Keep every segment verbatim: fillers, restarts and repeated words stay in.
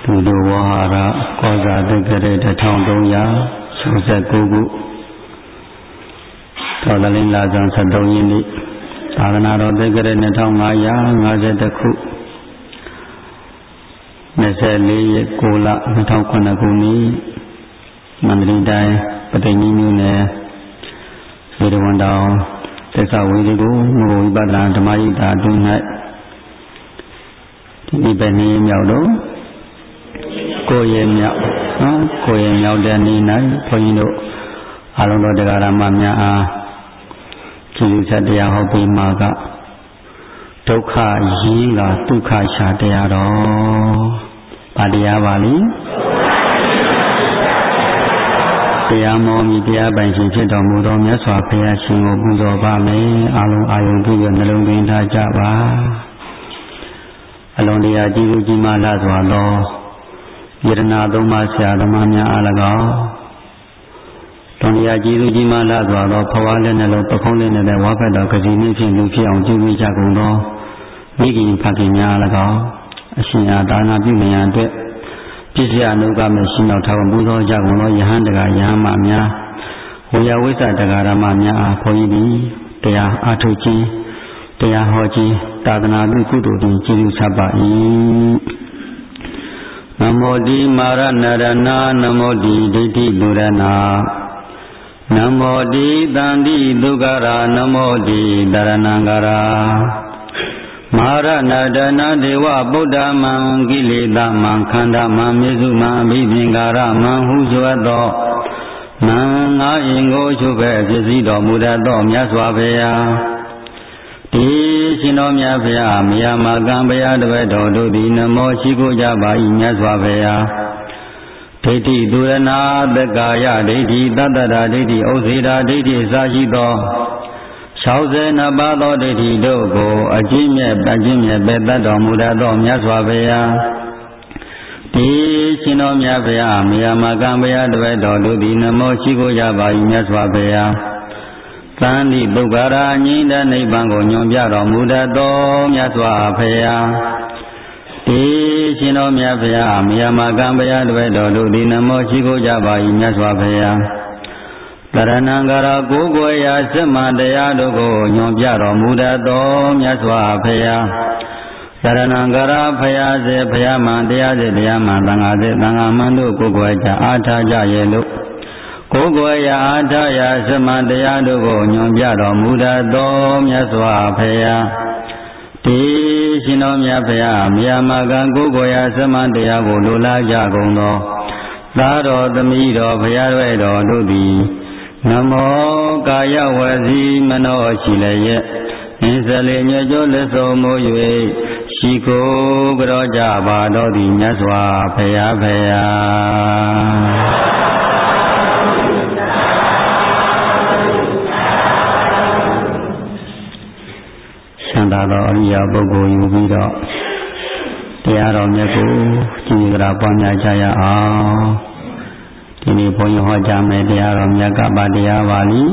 သူတို့ဝဟာရကောဇာတက္ကရာတစ်ထောင်သုံးရာ၆၉ခုတော်သလင်းလာဇန်၁၃ရက်နေ့သာသနာတော်တက္ကရာနှစ်ထောင်၅ရာ၅၁ခု၂၄ရက်ကိုလ၂၀၀၇ခုနှစ်မန္တလေးတိုင်းပသိမ်ကြီးမြို့နယ်ဝေဒဝန်တောင်သစ္စာဝေဒီကိုမဂ္ဂဝိပဿနာဓမ္မယိတာအတွင်း၌ဒီနေ့ပဲနေ့မြောက်တော့ကိုယ်ရဲ့မြောက်နော်ကိုယ်ရဲ့မြောက်တဲ့နေ့၌ဘုန်းကြီးတို့အလုံးတော်တရားဓမ္မများအားကျေးဇူးဆက်တရားဟောပေးမှာကဒုက္ခရင်းကဒုက္ခရှာတရားတော်ဗာတရားပါလိတရားမောမြည်တရားပိုင်ရှင်ဖြစ်တော်မူသောမြတ်စွာဘုရားရှင်ကိုပူဇော်ပါမယ်အလုံးအာယုံပြုရနှလုံးသွင်းထားကြပါအလုံးတရားကျေးဇူးကြီးမားလာစွာသောယရနာသုံးပါးဆရာသမားများအား၎င်းတော်တရားကျေးဇူးကြီးမားလာစွာသောဘဝလက်နှလုံးပခုံးလေးနဲ့ဝါဖက်တော်ကစီနှင့်ဖြင့်လူဖြစ်အောင်ကျင့်ဝတ်ကြကုန်သောမိခင်ဖခင်များအား၎င်းအရှင်အာဒါနာပြုမြင်ရန်အတွက်ပြည့်စရာနုကမဲ့ရှင်တော်ထောင်ပူဇော်ကြကုန်သောယဟန်တကာယဟန်မများဝေယဝိသတကာရမများအားဘုန်းကြီးသည်တရားအားထုတ်ခြင်းတရားဟောခြင်းသာသနာ့ပြုကုသိုလ်တွင်ကျေးဇူးဆက်ပါ၏နမောတိမာရဏရဏနမောတိဒိဋ္ဌိလူရဏနမောတိတန္တိဒုက္ခရာနမောတိတရဏံကရာမာရဏဒနာဒေဝဗုဒ္ဓမံကိလေသာမံခန္ဓာမံမြေစုမံအဘိသင်္ကာရမံဟုဆိုသောမံငါအင်ကိုချုပ်ပဲဖြစ်စည်းတော်မူတတ်သောမြတ်စွာဘုရားဒီရှင်တော်မြတ်ဘုရားမြတ်မာကံဘုရားတပည့်တော်တို့သည်နမောရှိခိုးကြပါ၏မြတ်စွာဘုရားဒိဋ္ဌိဒုရဏသက္ကာယဒိဋ္ဌိတတ္တရာဒိဋ္ဌိဥစေတာဒိဋ္ဌိစာရှိသော၆၂ပါးသောဒိဋ္ဌိတို့ကိုအကျဉ်းမဲ့ပကျဉ်းမဲ့ပဲတတ်တော်မူတတ်သောမြတ်စွာဘုရားဒီရှင်တော်မြတ်ဘုရားမြတ်မာကံဘုရားတပည့်တော်တို့သည်နမောရှိခိုးကြပါ၏မြတ်စွာဘုရားသန္တိပုဂ္ဂရာငြိမ်းတဲ့နိဗ္ဗာန်ကိုညွှန်ပြတော်မူတတ်သောမြတ်စွာဘုရားဒီရှင်တော်မြတ်ဘုရားမြတ်မာကံဘုရားတပည့်တော်တို့သည်နမောရှိခိုးကြပါ၏မြတ်စွာဘုရားတရဏံကရာကိုယ်ကိုယ်ရာစမတရားတို့ကိုညွှန်ပြတော်မူတတ်သောမြတ်စွာဘုရားတရဏံကရာဘုရားစေဘုရားမှန်တရားစေတရားမှန်သံဃာစေသံဃာမှန်တို့ကိုယ်ကိုယ်ကြအားထားကြရဲ့လို့ကိုယ်ကိုယ်ရာအားထားရာစမတရားတို့ကိုညွှန်ပြတော်မူတတ်သောမြတ်စွာဘုရားဒီရှင်တော်မြတ်ဘုရားမြတ်မာကံကိုယ်ကိုယ်ရာစမတရားကိုလိုလားကြကုန်သောသာတော်သမီးတော်ဘုရားရဲ့တော်တို့သည်နမောကာယဝစီမနောရှိလည်းရဲ့အင်းစလေညွကျော်လက်စုံမိုး၍ရှိကိုကြောကြပါတော်သည်မြတ်စွာဘုရားဘုရားဆန္ဒတော်အရိယာပုဂ္ဂိုလ်ယူပြီးတော့တရားတော်မြတ်ကိုကြည်ကြရာပွားများကြရအောင်ဒီနေ့ဘုန်းကြီးဟောကြားမယ်တရားတော်မြတ်ကပါတရားပါလိ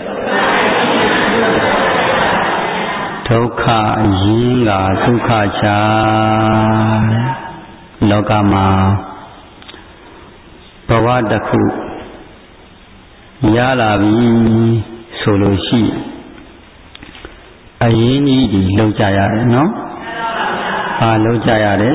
ဒုက္ခရင်းကဒုက္ခချာလောကမှာဘဝတစ်ခုရလာပြီဆိုလို့ရှိအရင်ကြီးဒီလောက်ကြရတယ်နော်ဘာလောက်ကြရတယ်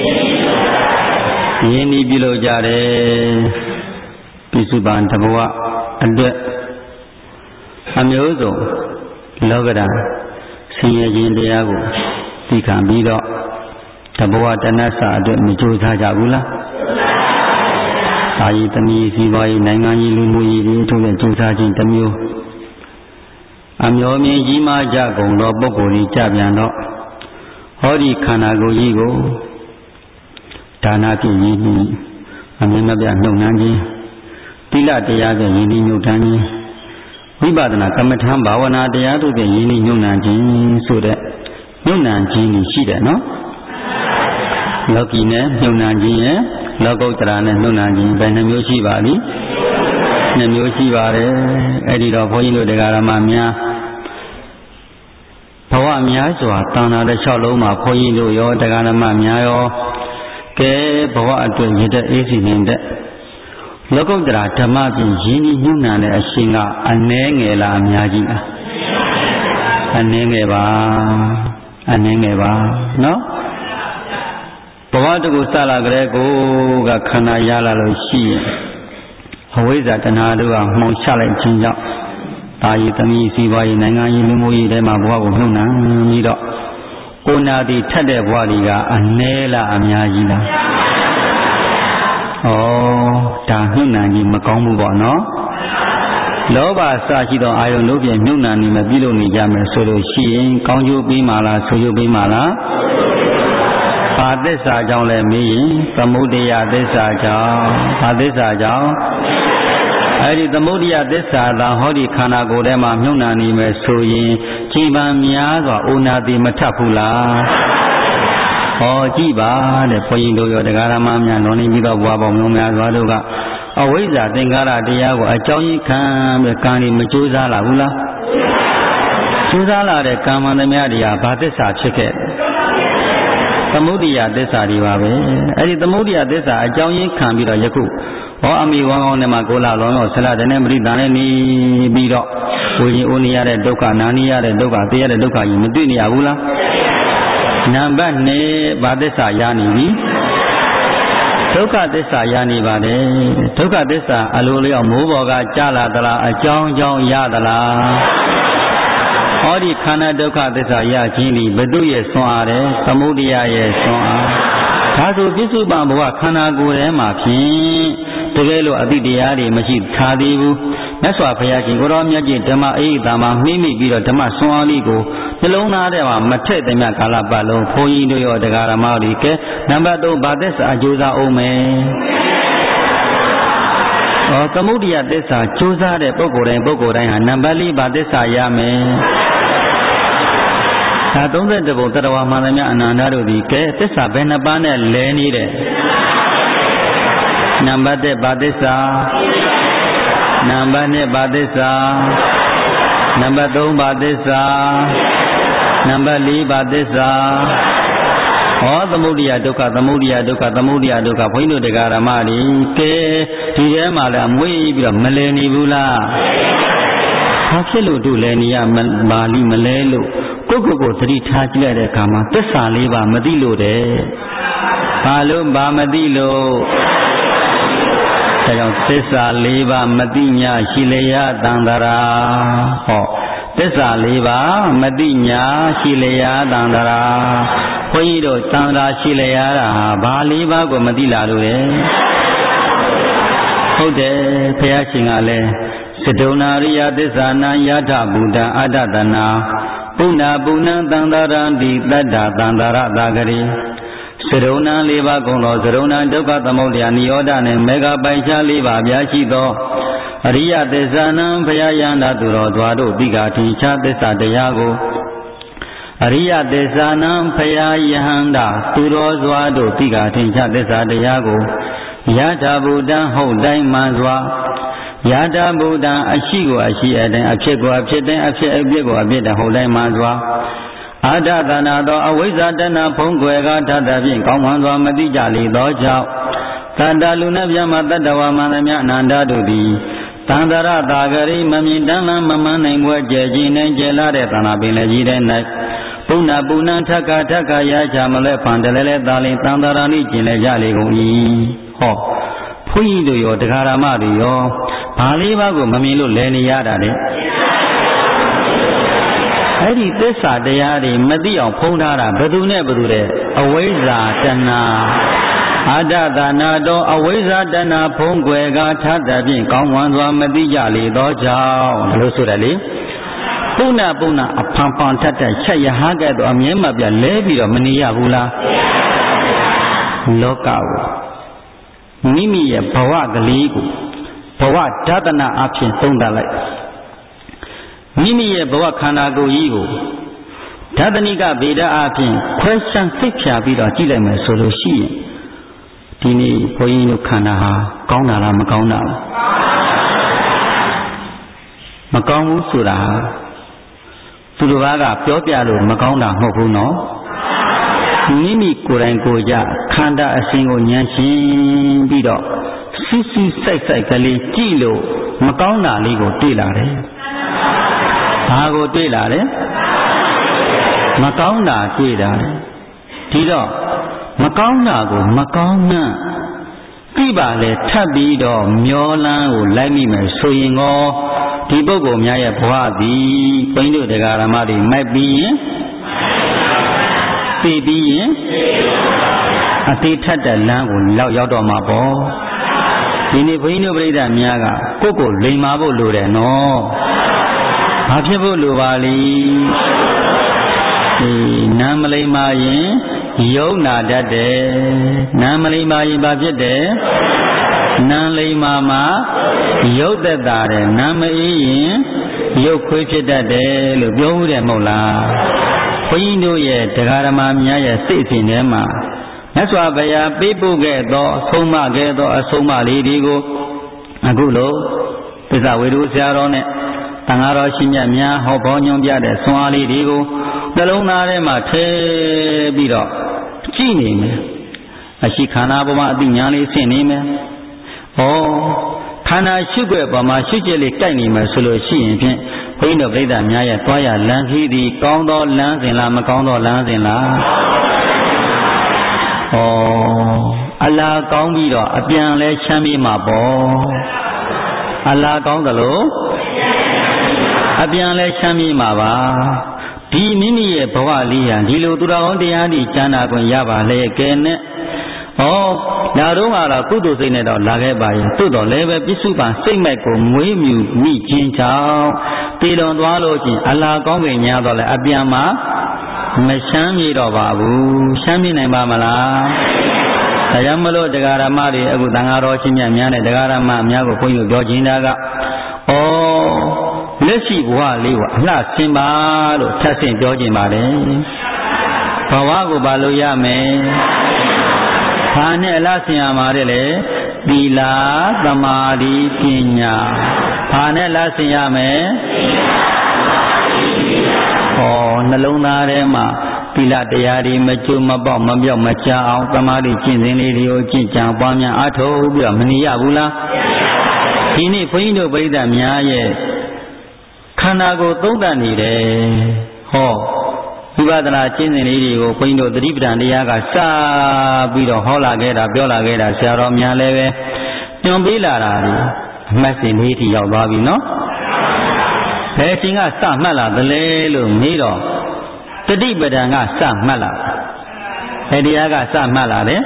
ရင်းကြီးပြုလုပ်ကြတယ်ပိစုပန်တဘဝအတွက်အမျိုးစုံလောကဓာတ်ဆင်းရဲခြင်းတရားကိုသိခံပြီးတော့တဘဝတဏ္ဍစာအတွက်မကြိုးစားကြဘူးလားအာယိတမီစီပွားရေးနိုင်ငံရေးလူမှုရေးတွေထုတ်တဲ့ကြိုးစားခြင်းတစ်မျိုးအမျိုးမြင်ကြီးမားကြကုန်သောပုဂ္ဂိုလ်ကြီးကြပြန်တော့ဟောဒီခန္ဓာကိုယ်ကြီးကိုဒါနဖြင့်ရည်နှီးအမြဲမပြတ်နှုတ်နှမ်းခြင်းသီလတရားဖြင့်ရည်နှီးညှို့တမ်းခြင်းဝိပဿနာကမ္မထံဘာဝနာတရားတို့ဖြင့်ရည်နှီးညှို့နှံခြင်းဆိုတဲ့ညှို့နှံခြင်းကြီးရှိတယ်နော်လောကီနဲ့ညှို့နှံခြင်းရဲ့လောကုတ္တရာနဲ့ညှို့နှံခြင်းဘယ်နှမျိုးရှိပါလိနှမျိုးရှိပါတယ်အဲ့ဒီတော့ဘုန်းကြီးတို့တရားဓမ္မများဘဝများစွာတဏ္ဍာတစ်လျှောက်လုံးမှာဘုန်းကြီးတို့ရောတရားဓမ္မများရောကကဲဘဝအတွင်းရတဲ့အေးစီနေတဲ့လောကုတ္တရာဓမ္မဖြင့်ရင်းနှီးညှိနှံတဲ့အရှင်ကအနည်းငယ်လားအများကြီးလားအနည်းငယ်ပါအနည်းငယ်ပါနော်ဘဝတကူစလာကြတဲ့ကိုကခန္ဓာရလာလို့ရှိရင်အဝိဇ္ဇာတဏှာတို့ကမှုန်ချလိုက်ခြင်းကြောင့်တာယီသမီးစီပွားရေးနိုင်ငံရေးလူမျိုးရေးထဲမှာဘဝကိုနှုတ်နှံပြီးတော့ကိုနာတိထက်တဲ့ဘဝတွေကအနည်းလားအများကြီးလားဩဒါနှုတ်နှံကြီးမကောင်းဘူးပေါ့နော်လောဘစရှိသောအာယုန်တို့ဖြင့်နှုတ်နှံနေမှပြုလုပ်နေကြမယ်ဆိုလို့ရှိရင်ကောင်းကျိုးပေးမှလားဆိုးကျိုးပေးမှလားဘာသစ္စာကြောင့်လဲမေးရင်သမုဒယသစ္စာကြောင့်ဘာသစ္စာကြောင့်အဲ့ဒီသမုဒယသစ္စာသာဟောဒီခန္ဓာကိုယ်ထဲမှာမြုပ်နှံနေမယ်ဆိုရင်ကြည်ပံများစွာအိုနာတိမထပ်ဘူးလားဟောကြည့်ပါတဲ့ဘုန်းကြီးတို့ရောတရားဓမ္မများလွန်နေပြီးတော့ဘွားပေါင်းမျိုးများစွာတို့ကအဝိဇ္ဇာသင်္ကာရတရားကိုအကြောင်းကြီးခံပြီးကံဒီမကြိုးစားလာဘူးလားကြိုးစားလာတဲ့ကံမှန်သမျှတွေကဘာသစ္စာဖြစ်ခဲ့သမုဒိယသစ္စာတွေပါပဲအဲ့ဒီသမုဒိယသစ္စာအကြောင်းရင်းခံပြီးတော့ယခုဟောအမိဝမ်းကောင်းနဲ့မှကိုလာလောတော့ဆလာတဲ့နဲ့ပရိသန်နဲ့နေပြီးတော့ဝိညာဉ်အိုနေရတဲ့ဒုက္ခနာနေရတဲ့ဒုက္ခသိရတဲ့ဒုက္ခကြီးမသိနေရဘူးလားနံပါတ်နှစ်ဘာသစ္စာရနေပြီဒုက္ခသစ္စာရနေပါတယ်ဒုက္ခသစ္စာအလိုလျောက်မိုးပေါ်ကကြားလာသလားအကြောင်းကြောင့်ရသလားဟောဒီခန္ဓာဒုက္ခသစ္စာရခြင်းဒီဘု து ရဲ့ဆွမ်းအားတယ်သမုဒိယရဲ့ဆွမ်းအားဒါဆိုပြစ္ဆုတ်ပံဘဝခန္ဓာကိုယ်ထဲမှာဖြင့်တကယ်လို့အတိတရားတွေမရှိထားသေးဘူးမြတ်စွာဘုရားရှင်ကိုရောမြတ်ကြီးဓမ္မအေးတာမှာမိမိပြီးတော့ဓမ္မဆွမ်းအားလေးကိုနှလုံးသားထဲမှာမထည့်သမျှကာလပတ်လုံးဘုန်းကြီးတို့ရောတရားဓမ္မတွေကဲနံပါတ်သုံးဘာသစ္စာအကျိုးစားအောင်မယ်ဩသမုဒိယသစ္စာကြိုးစားတဲ့ပုဂ္ဂိုလ်တိုင်းပုဂ္ဂိုလ်တိုင်းဟာနံပါတ်လေးဘာသစ္စာရမယ်ဒါသုံးသက်တဘုံတတဝါမှန်သမျှအနန္တတို့ဒီကဲသစ္စာဘယ်နှပါးနဲ့လဲနေတဲ့နံပါတ်တစ်ဘာသစ္စာနံပါတ်နှစ်ဘာသစ္စာနံပါတ်သုံးဘာသစ္စာနံပါတ်လေးဘာသစ္စာဟောသမုဒိယဒုက္ခသမုဒိယဒုက္ခသမုဒိယဒုက္ခဘုန်းကြီးတို့တရားဓမ္မတွေကဲဒီထဲမှာလည်းအမွေးပြီးတော့မလဲနေဘူးလားဘာဖြစ်လို့တို့လဲနေရမာလီမလဲလို့ကိုယ့်ကိုယ်ကိုသတိထားကြည့်လိုက်တဲ့အခါမှာသစ္စာလေးပါမသိလို့တဲ့ဘာလို့ဘာမသိလို့ဒါကြောင့်သစ္စာလေးပါမသိညာရှိလျာတန်တရာဟောသစ္စာလေးပါမသိညာရှိလျာတန်တရာဘုန်းကြီးတို့တန်တရာရှိလျာတာဘာလေးပါကိုမသိလာလို့လေဟုတ်တယ်ဘုရားရှင်ကလည်းသဒုဏရိယသစ္စာနာယထဗုဒ္ဓအတ္တတနာပုဏ္ဏပုဏ္ဏသံသာရံတိတတ္တသံသာရတာဂရိသရုံဏလေးပါးကုန်သောသရုံဏဒုက္ခသမုဒယနိရောဓနှင့်မေဃပိုင်ခြားလေးပါးပြရှိသောအရိယသစ္စာနံဘုရားယန္တာသူတော်သွားတို့တိကာထင်ရှားသစ္စာတရားကိုအရိယသစ္စာနံဘုရားယန္တာသူတော်စွာတို့တိကာထင်ရှားသစ္စာတရားကိုယထာဘုဒ္ဓံဟုတ်တိုင်းမှန်စွာယထာဘုဒ္ဓံအရှိကိုအရှိအတိုင်းအဖြစ်ကိုအဖြစ်တိုင်းအဖြစ်အပြစ်ကိုအပြစ်တိုင်းဟုတ်တိုင်းမှန်စွာအာဒသနာသောအဝိဇ္ဇာတဏဖုံးကွယ်ကားထသဖြင့်ကောင်းမှန်စွာမသိကြလေသောကြောင့်တတ္တလူနဗျမတတ္တဝါမန္တမြအနန္တတို့သည်တန္တရတာဂရိမမြင်တမ်းလမ်းမမှန်နိုင်ပွဲကျဲခြင်းနဲ့ကျဲလာတဲ့သန္တာပင်လည်းကြီးတဲ့၌ပုဏ္ဏပုဏ္ဏထက္ခထက္ခရာချမလဲဖန်တလဲလဲသာလင်တန္တရာနိကျင်လဲကြလေကုန်၏ဟောဘုန်းကြီးတို့ရောတရားဓမ္မတွေရောဘာလေးပါးကိုမမြင်လို့လဲနေရတာလေအဲ့ဒီသစ္စာတရားတွေမသိအောင်ဖုံးထားတာဘယ်သူနဲ့ဘယ်သူလဲအဝိဇ္ဇာတဏှာအာဒသနာတော်အဝိဇ္ဇာတဏှာဖုံးကွယ်ကားထသဖြင့်ကောင်းဝမ်းစွာမသိကြလေသောကြောင့်လို့ဆိုတယ်လေပုဏ္ဏပုဏ္ဏအဖန်ဖန်ထက်တဲ့ချက်ရဟကဲ့သို့အမြဲမပြတ်လဲပြီးတော့မနေရဘူးလားလောကကိုမိမိရဲ့ဘဝကလေးကိုဘဝဓာတနာအဖြစ်သုံးသပ်လိုက်မိမိရဲ့ဘဝခန္ဓာကိုယ်ကြီးကိုဓာတနိကဗေဒအဖြစ်ခွဲခြားသိဖြာပြီးတော့ကြည့်လိုက်မယ်ဆိုလို့ရှိရင်ဒီနေ့ဘုန်းကြီးတို့ခန္ဓာဟာကောင်းတာလားမကောင်းတာလားမကောင်းဘူးဆိုတာသူတို့ဘာကပြောပြလို့မကောင်းတာမဟုတ်ဘူးနော်မိမိကိုယ်တိုင်ကိုယ်ကြခန္ဓာအစဉ်ကိုဉာဏ်ရှင်းပြီးတော့စူးစူးစိုက်စိုက်ကလေးကြည့်လို့မကောင်းတာလေးကိုတွေ့လာတယ်။ဘာကိုတွေ့လာလဲ။မကောင်းတာတွေ့တာ။ဒီတော့မကောင်းတာကိုမကောင်းမှန်းကြည့်ပါလေထပ်ပြီးတော့မျောလန်းကိုလိုက်မိမယ်ဆိုရင်ကောဒီပုဂ္ဂိုလ်များရဲ့ဘဝသည်ဘိန်းတို့တရားဓမ္မတွေမိုက်ပြီးရင်သိပြီးရင်အသေးထက်တဲ့လမ်းကိုလောက်ရောက်တော့မှာပေါ့ဒီနေ့ဘုန်းကြီးတို့ပြိဿများကကိုယ့်ကိုလိမ်မာဖို့လိုတယ်နော်ဘာဖြစ်ဖို့လိုပါလိဒီနာမလိမ်မာရင်ယုံနာတတ်တယ်နာမလိမ်မာရင်ဘာဖြစ်တယ်နာလိမ်မာမှာယုတ်သက်တာတယ်နာမအေးရင်ယုတ်ခွေးဖြစ်တတ်တယ်လို့ပြောဦးတယ်မဟုတ်လားဘုန်းကြီးတို့ရဲ့တရားဓမ္မများရဲ့စိတ်အစဉ်ထဲမှာမြတ်စွာဘုရားပေးပို့ခဲ့သောဆုံးမခဲ့သောအဆုံးအမလေးတွေကိုအခုလိုပစ္စဝေဒုဆရာတော်နဲ့တန်ဃာတော်ရှင်မြတ်များဟောပေါ်ညွှန်ပြတဲ့ဆွမ်းအားလေးတွေကိုနှလုံးသားထဲမှာထည့်ပြီးတော့ကြည့်နေမယ်အရှိခန္ဓာပေါ်မှာအသိဉာဏ်လေးဆင့်နေမယ်ဩခန္ဓာရှုွက်ပေါ်မှာရှုကျက်လေးကြိုက်နေမယ်ဆိုလို့ရှိရင်ဖြင့်ဘုန်းကြီးတို့ပြိဿများရဲ့သွားရလမ်းခီးသည်ကောင်းသောလမ်းစဉ်လားမကောင်းသောလမ်းစဉ်လားဩအလားကောင်းပြီးတော့အပြန်လဲချမ်းမြေ့မှာပေါ့အလားကောင်းသလိုအပြန်လဲချမ်းမြေ့မှာပါဒီမိမိရဲ့ဘဝလေးဟာဒီလိုသူတော်ကောင်းတရားတွေကျမ်းနာခွင့်ရပါလေကဲနဲ့ဩဒါတော့ကတော့ကုသိုလ်စိတ်နဲ့တော့လာခဲ့ပါရဲ့သို့တော်လည်းပဲပြစ္စုပန်စိတ်မဲ့ကိုမွေးမြူမိခြင်းကြောင့်ပြေလွန်သွားလို့ချင်းအလားကောင်းကင်များတော့လည်းအပြန်မှာမရှမ်းမြေတော့ပါဘူးရှမ်းမြေနိုင်ပါမလားဒါကြောင့်မလို့တရားဓမ္မတွေအခုသံဃာတော်ရှင်မြတ်များနဲ့တရားဓမ္မများကိုဘုန်းကြီးတို့ပြောခြင်းတာကဩလက်ရှိဘဝလေးကိုအလှဆင်ပါလို့ထပ်ဆင့်ပြောခြင်းပါတယ်ဘဝကိုဘာလို့ရမယ်ဘာနဲ့အလှဆင်ရမှာတဲ့လေသီလသမာဓိပညာဘာနဲ့အလှဆင်ရမယ်ဟောနှလုံးသားထဲမှာသီလတရားတွေမကျွတ်မပေါက်မပြောက်မချအောင်သမာဓိကျင့်စဉ်လေးတွေကိုကျင့်ကြံပွားများအားထုတ်ပြီးတော့မနေရဘူးလားဒီနေ့ဘုန်းကြီးတို့ပြိဿများရဲ့ခန္ဓာကိုယ်သုံးသပ်နေတယ်ဟောဝိပဿနာကျင့်စဉ်လေးတွေကိုဘုန်းကြီးတို့သတိပဋ္ဌာန်တရားကစပြီးတော့ဟောလာခဲ့တာပြောလာခဲ့တာဆရာတော်များလည်းပဲညွှန်ပေးလာတာဒီအမှတ်စဉ်လေးထိရောက်သွားပြီနော်ဘယ်အချိန်ကစမှတ်လာသလဲလို့မေးတော့တတိပဋ္ဌာန်ကစမှတ်လာဘယ်တရားကစမှတ်လာတယ်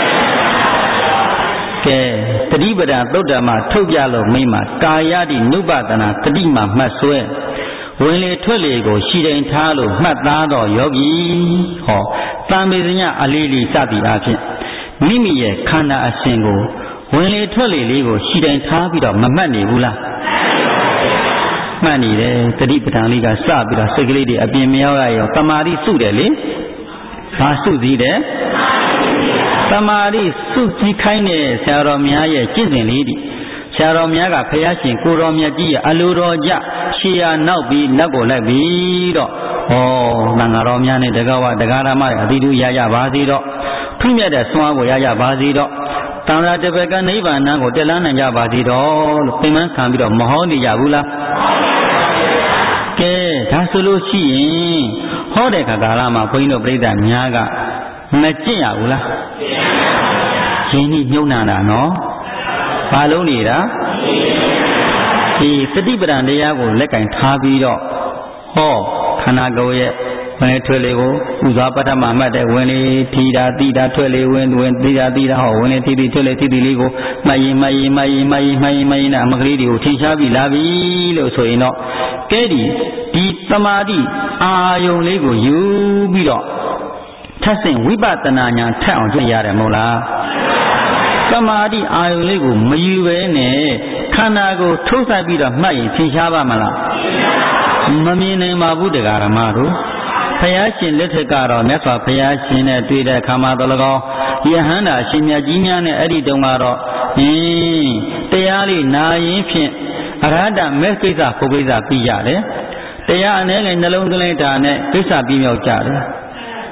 ကဲတတိပဋ္ဌာန်သုတ်တံမှာထုတ်ပြလို့မိမှာကာယတိနုပဒနာတတိမှာမှတ်ဆွဲဝင်လေထွက်လေကိုရှိတိုင်းထားလို့မှတ်သားတော့ယောဂီဟောတံမေဇညအလေးလေးစသည်အားဖြင့်မိမိရဲ့ခန္ဓာအစဉ်ကိုဝင်လေထွက်လေလေးကိုရှိတိုင်းထားပြီးတော့မမှတ်နေဘူးလားမှတ်နေတယ်တတိပဋ္ဌာန်လေးကစပြီးတော့စိတ်ကလေးတွေအပြင်မရောက်ရရောတမာတိစုတယ်လေဘာစုစည်းတယ်တမာတိစုစည်းခိုင်းတဲ့ဆရာတော်များရဲ့ကျင့်စဉ်လေးတွေဆရာတော်များကဘုရားရှင်ကိုတော်မြတ်ကြီးရဲ့အလိုတော်ကြရှေးရနောက်ပြီးနောက်ကိုလိုက်ပြီးတော့ဟောသံဃာတော်များနဲ့တက္ကဝတက္ကရာမအတိတုရရပါစေတော့ဖိမြတ်တဲ့ဆွမ်းအားကိုရရပါစေတော့တန်ရာတပကနိဗ္ဗာန်ကိုတက်လန်းနိုင်ကြပါစေတော့လို့ပြင်ပန်းခံပြီးတော့မဟောနေကြဘူးလားကဲဒါဆိုလို့ရှိရင်ဟောတဲ့ခါကာလမှာဘုန်းကြီးတို့ပြိဿများကမကျင့်ရဘူးလားရင်းနှီးမြုံနာတာနော်ဘာလုံးနေတာဒီသတိပဋ္ဌာန်တရားကိုလက်ကင်ထားပြီးတော့ဟောခန္ဓာကိုယ်ရဲ့ဝင်ထွက်လေကိုဥစွာပထမမှတ်တဲ့ဝင်လေထီတာတိတာထွက်လေဝင်ဝင်တိတာတိတာဟောဝင်လေထီတိထွက်လေထီတိလေးကိုမှတ်ရင်မှတ်ရင်မှတ်ရင်မှတ်ရင်မှတ်ရင်မှတ်ရင်အမကလေးတွေကိုထင်ရှားပြီးလာပြီလို့ဆိုရင်တော့ကဲဒီဒီသမာဓိအာယုံလေးကိုယူပြီးတော့ထပ်ဆင့်ဝိပဿနာဉာဏ်ထက်အောင်ကြည့်ရတယ်မဟုတ်လားသမာဓိအာယုံလေးကိုမယူဘဲနဲ့ခန္ဓာကိုထုတ်ဆိုင်ပြီးတော့မှတ်ရင်ထင်ရှားပါမလားမမြင်နိုင်ပါဘူးတရားဓမ္မတို့ဘုရားရှင်လက်ထက်ကတော့မြတ်စွာဘုရားရှင်နဲ့တွေ့တဲ့အခါမှာတော်၎င်းယဟန္တာရှင်မြတ်ကြီးများနဲ့အဲ့ဒီတုန်းကတော့ဟင်းတရားလေးနာရင်ဖြင့်အရဟတမေကိစ္စဘုကိစ္စပြီးရတယ်တရားအနေနဲ့နှလုံးသွင်းလိုက်တာနဲ့ကိစ္စပြီးမြောက်ကြတယ်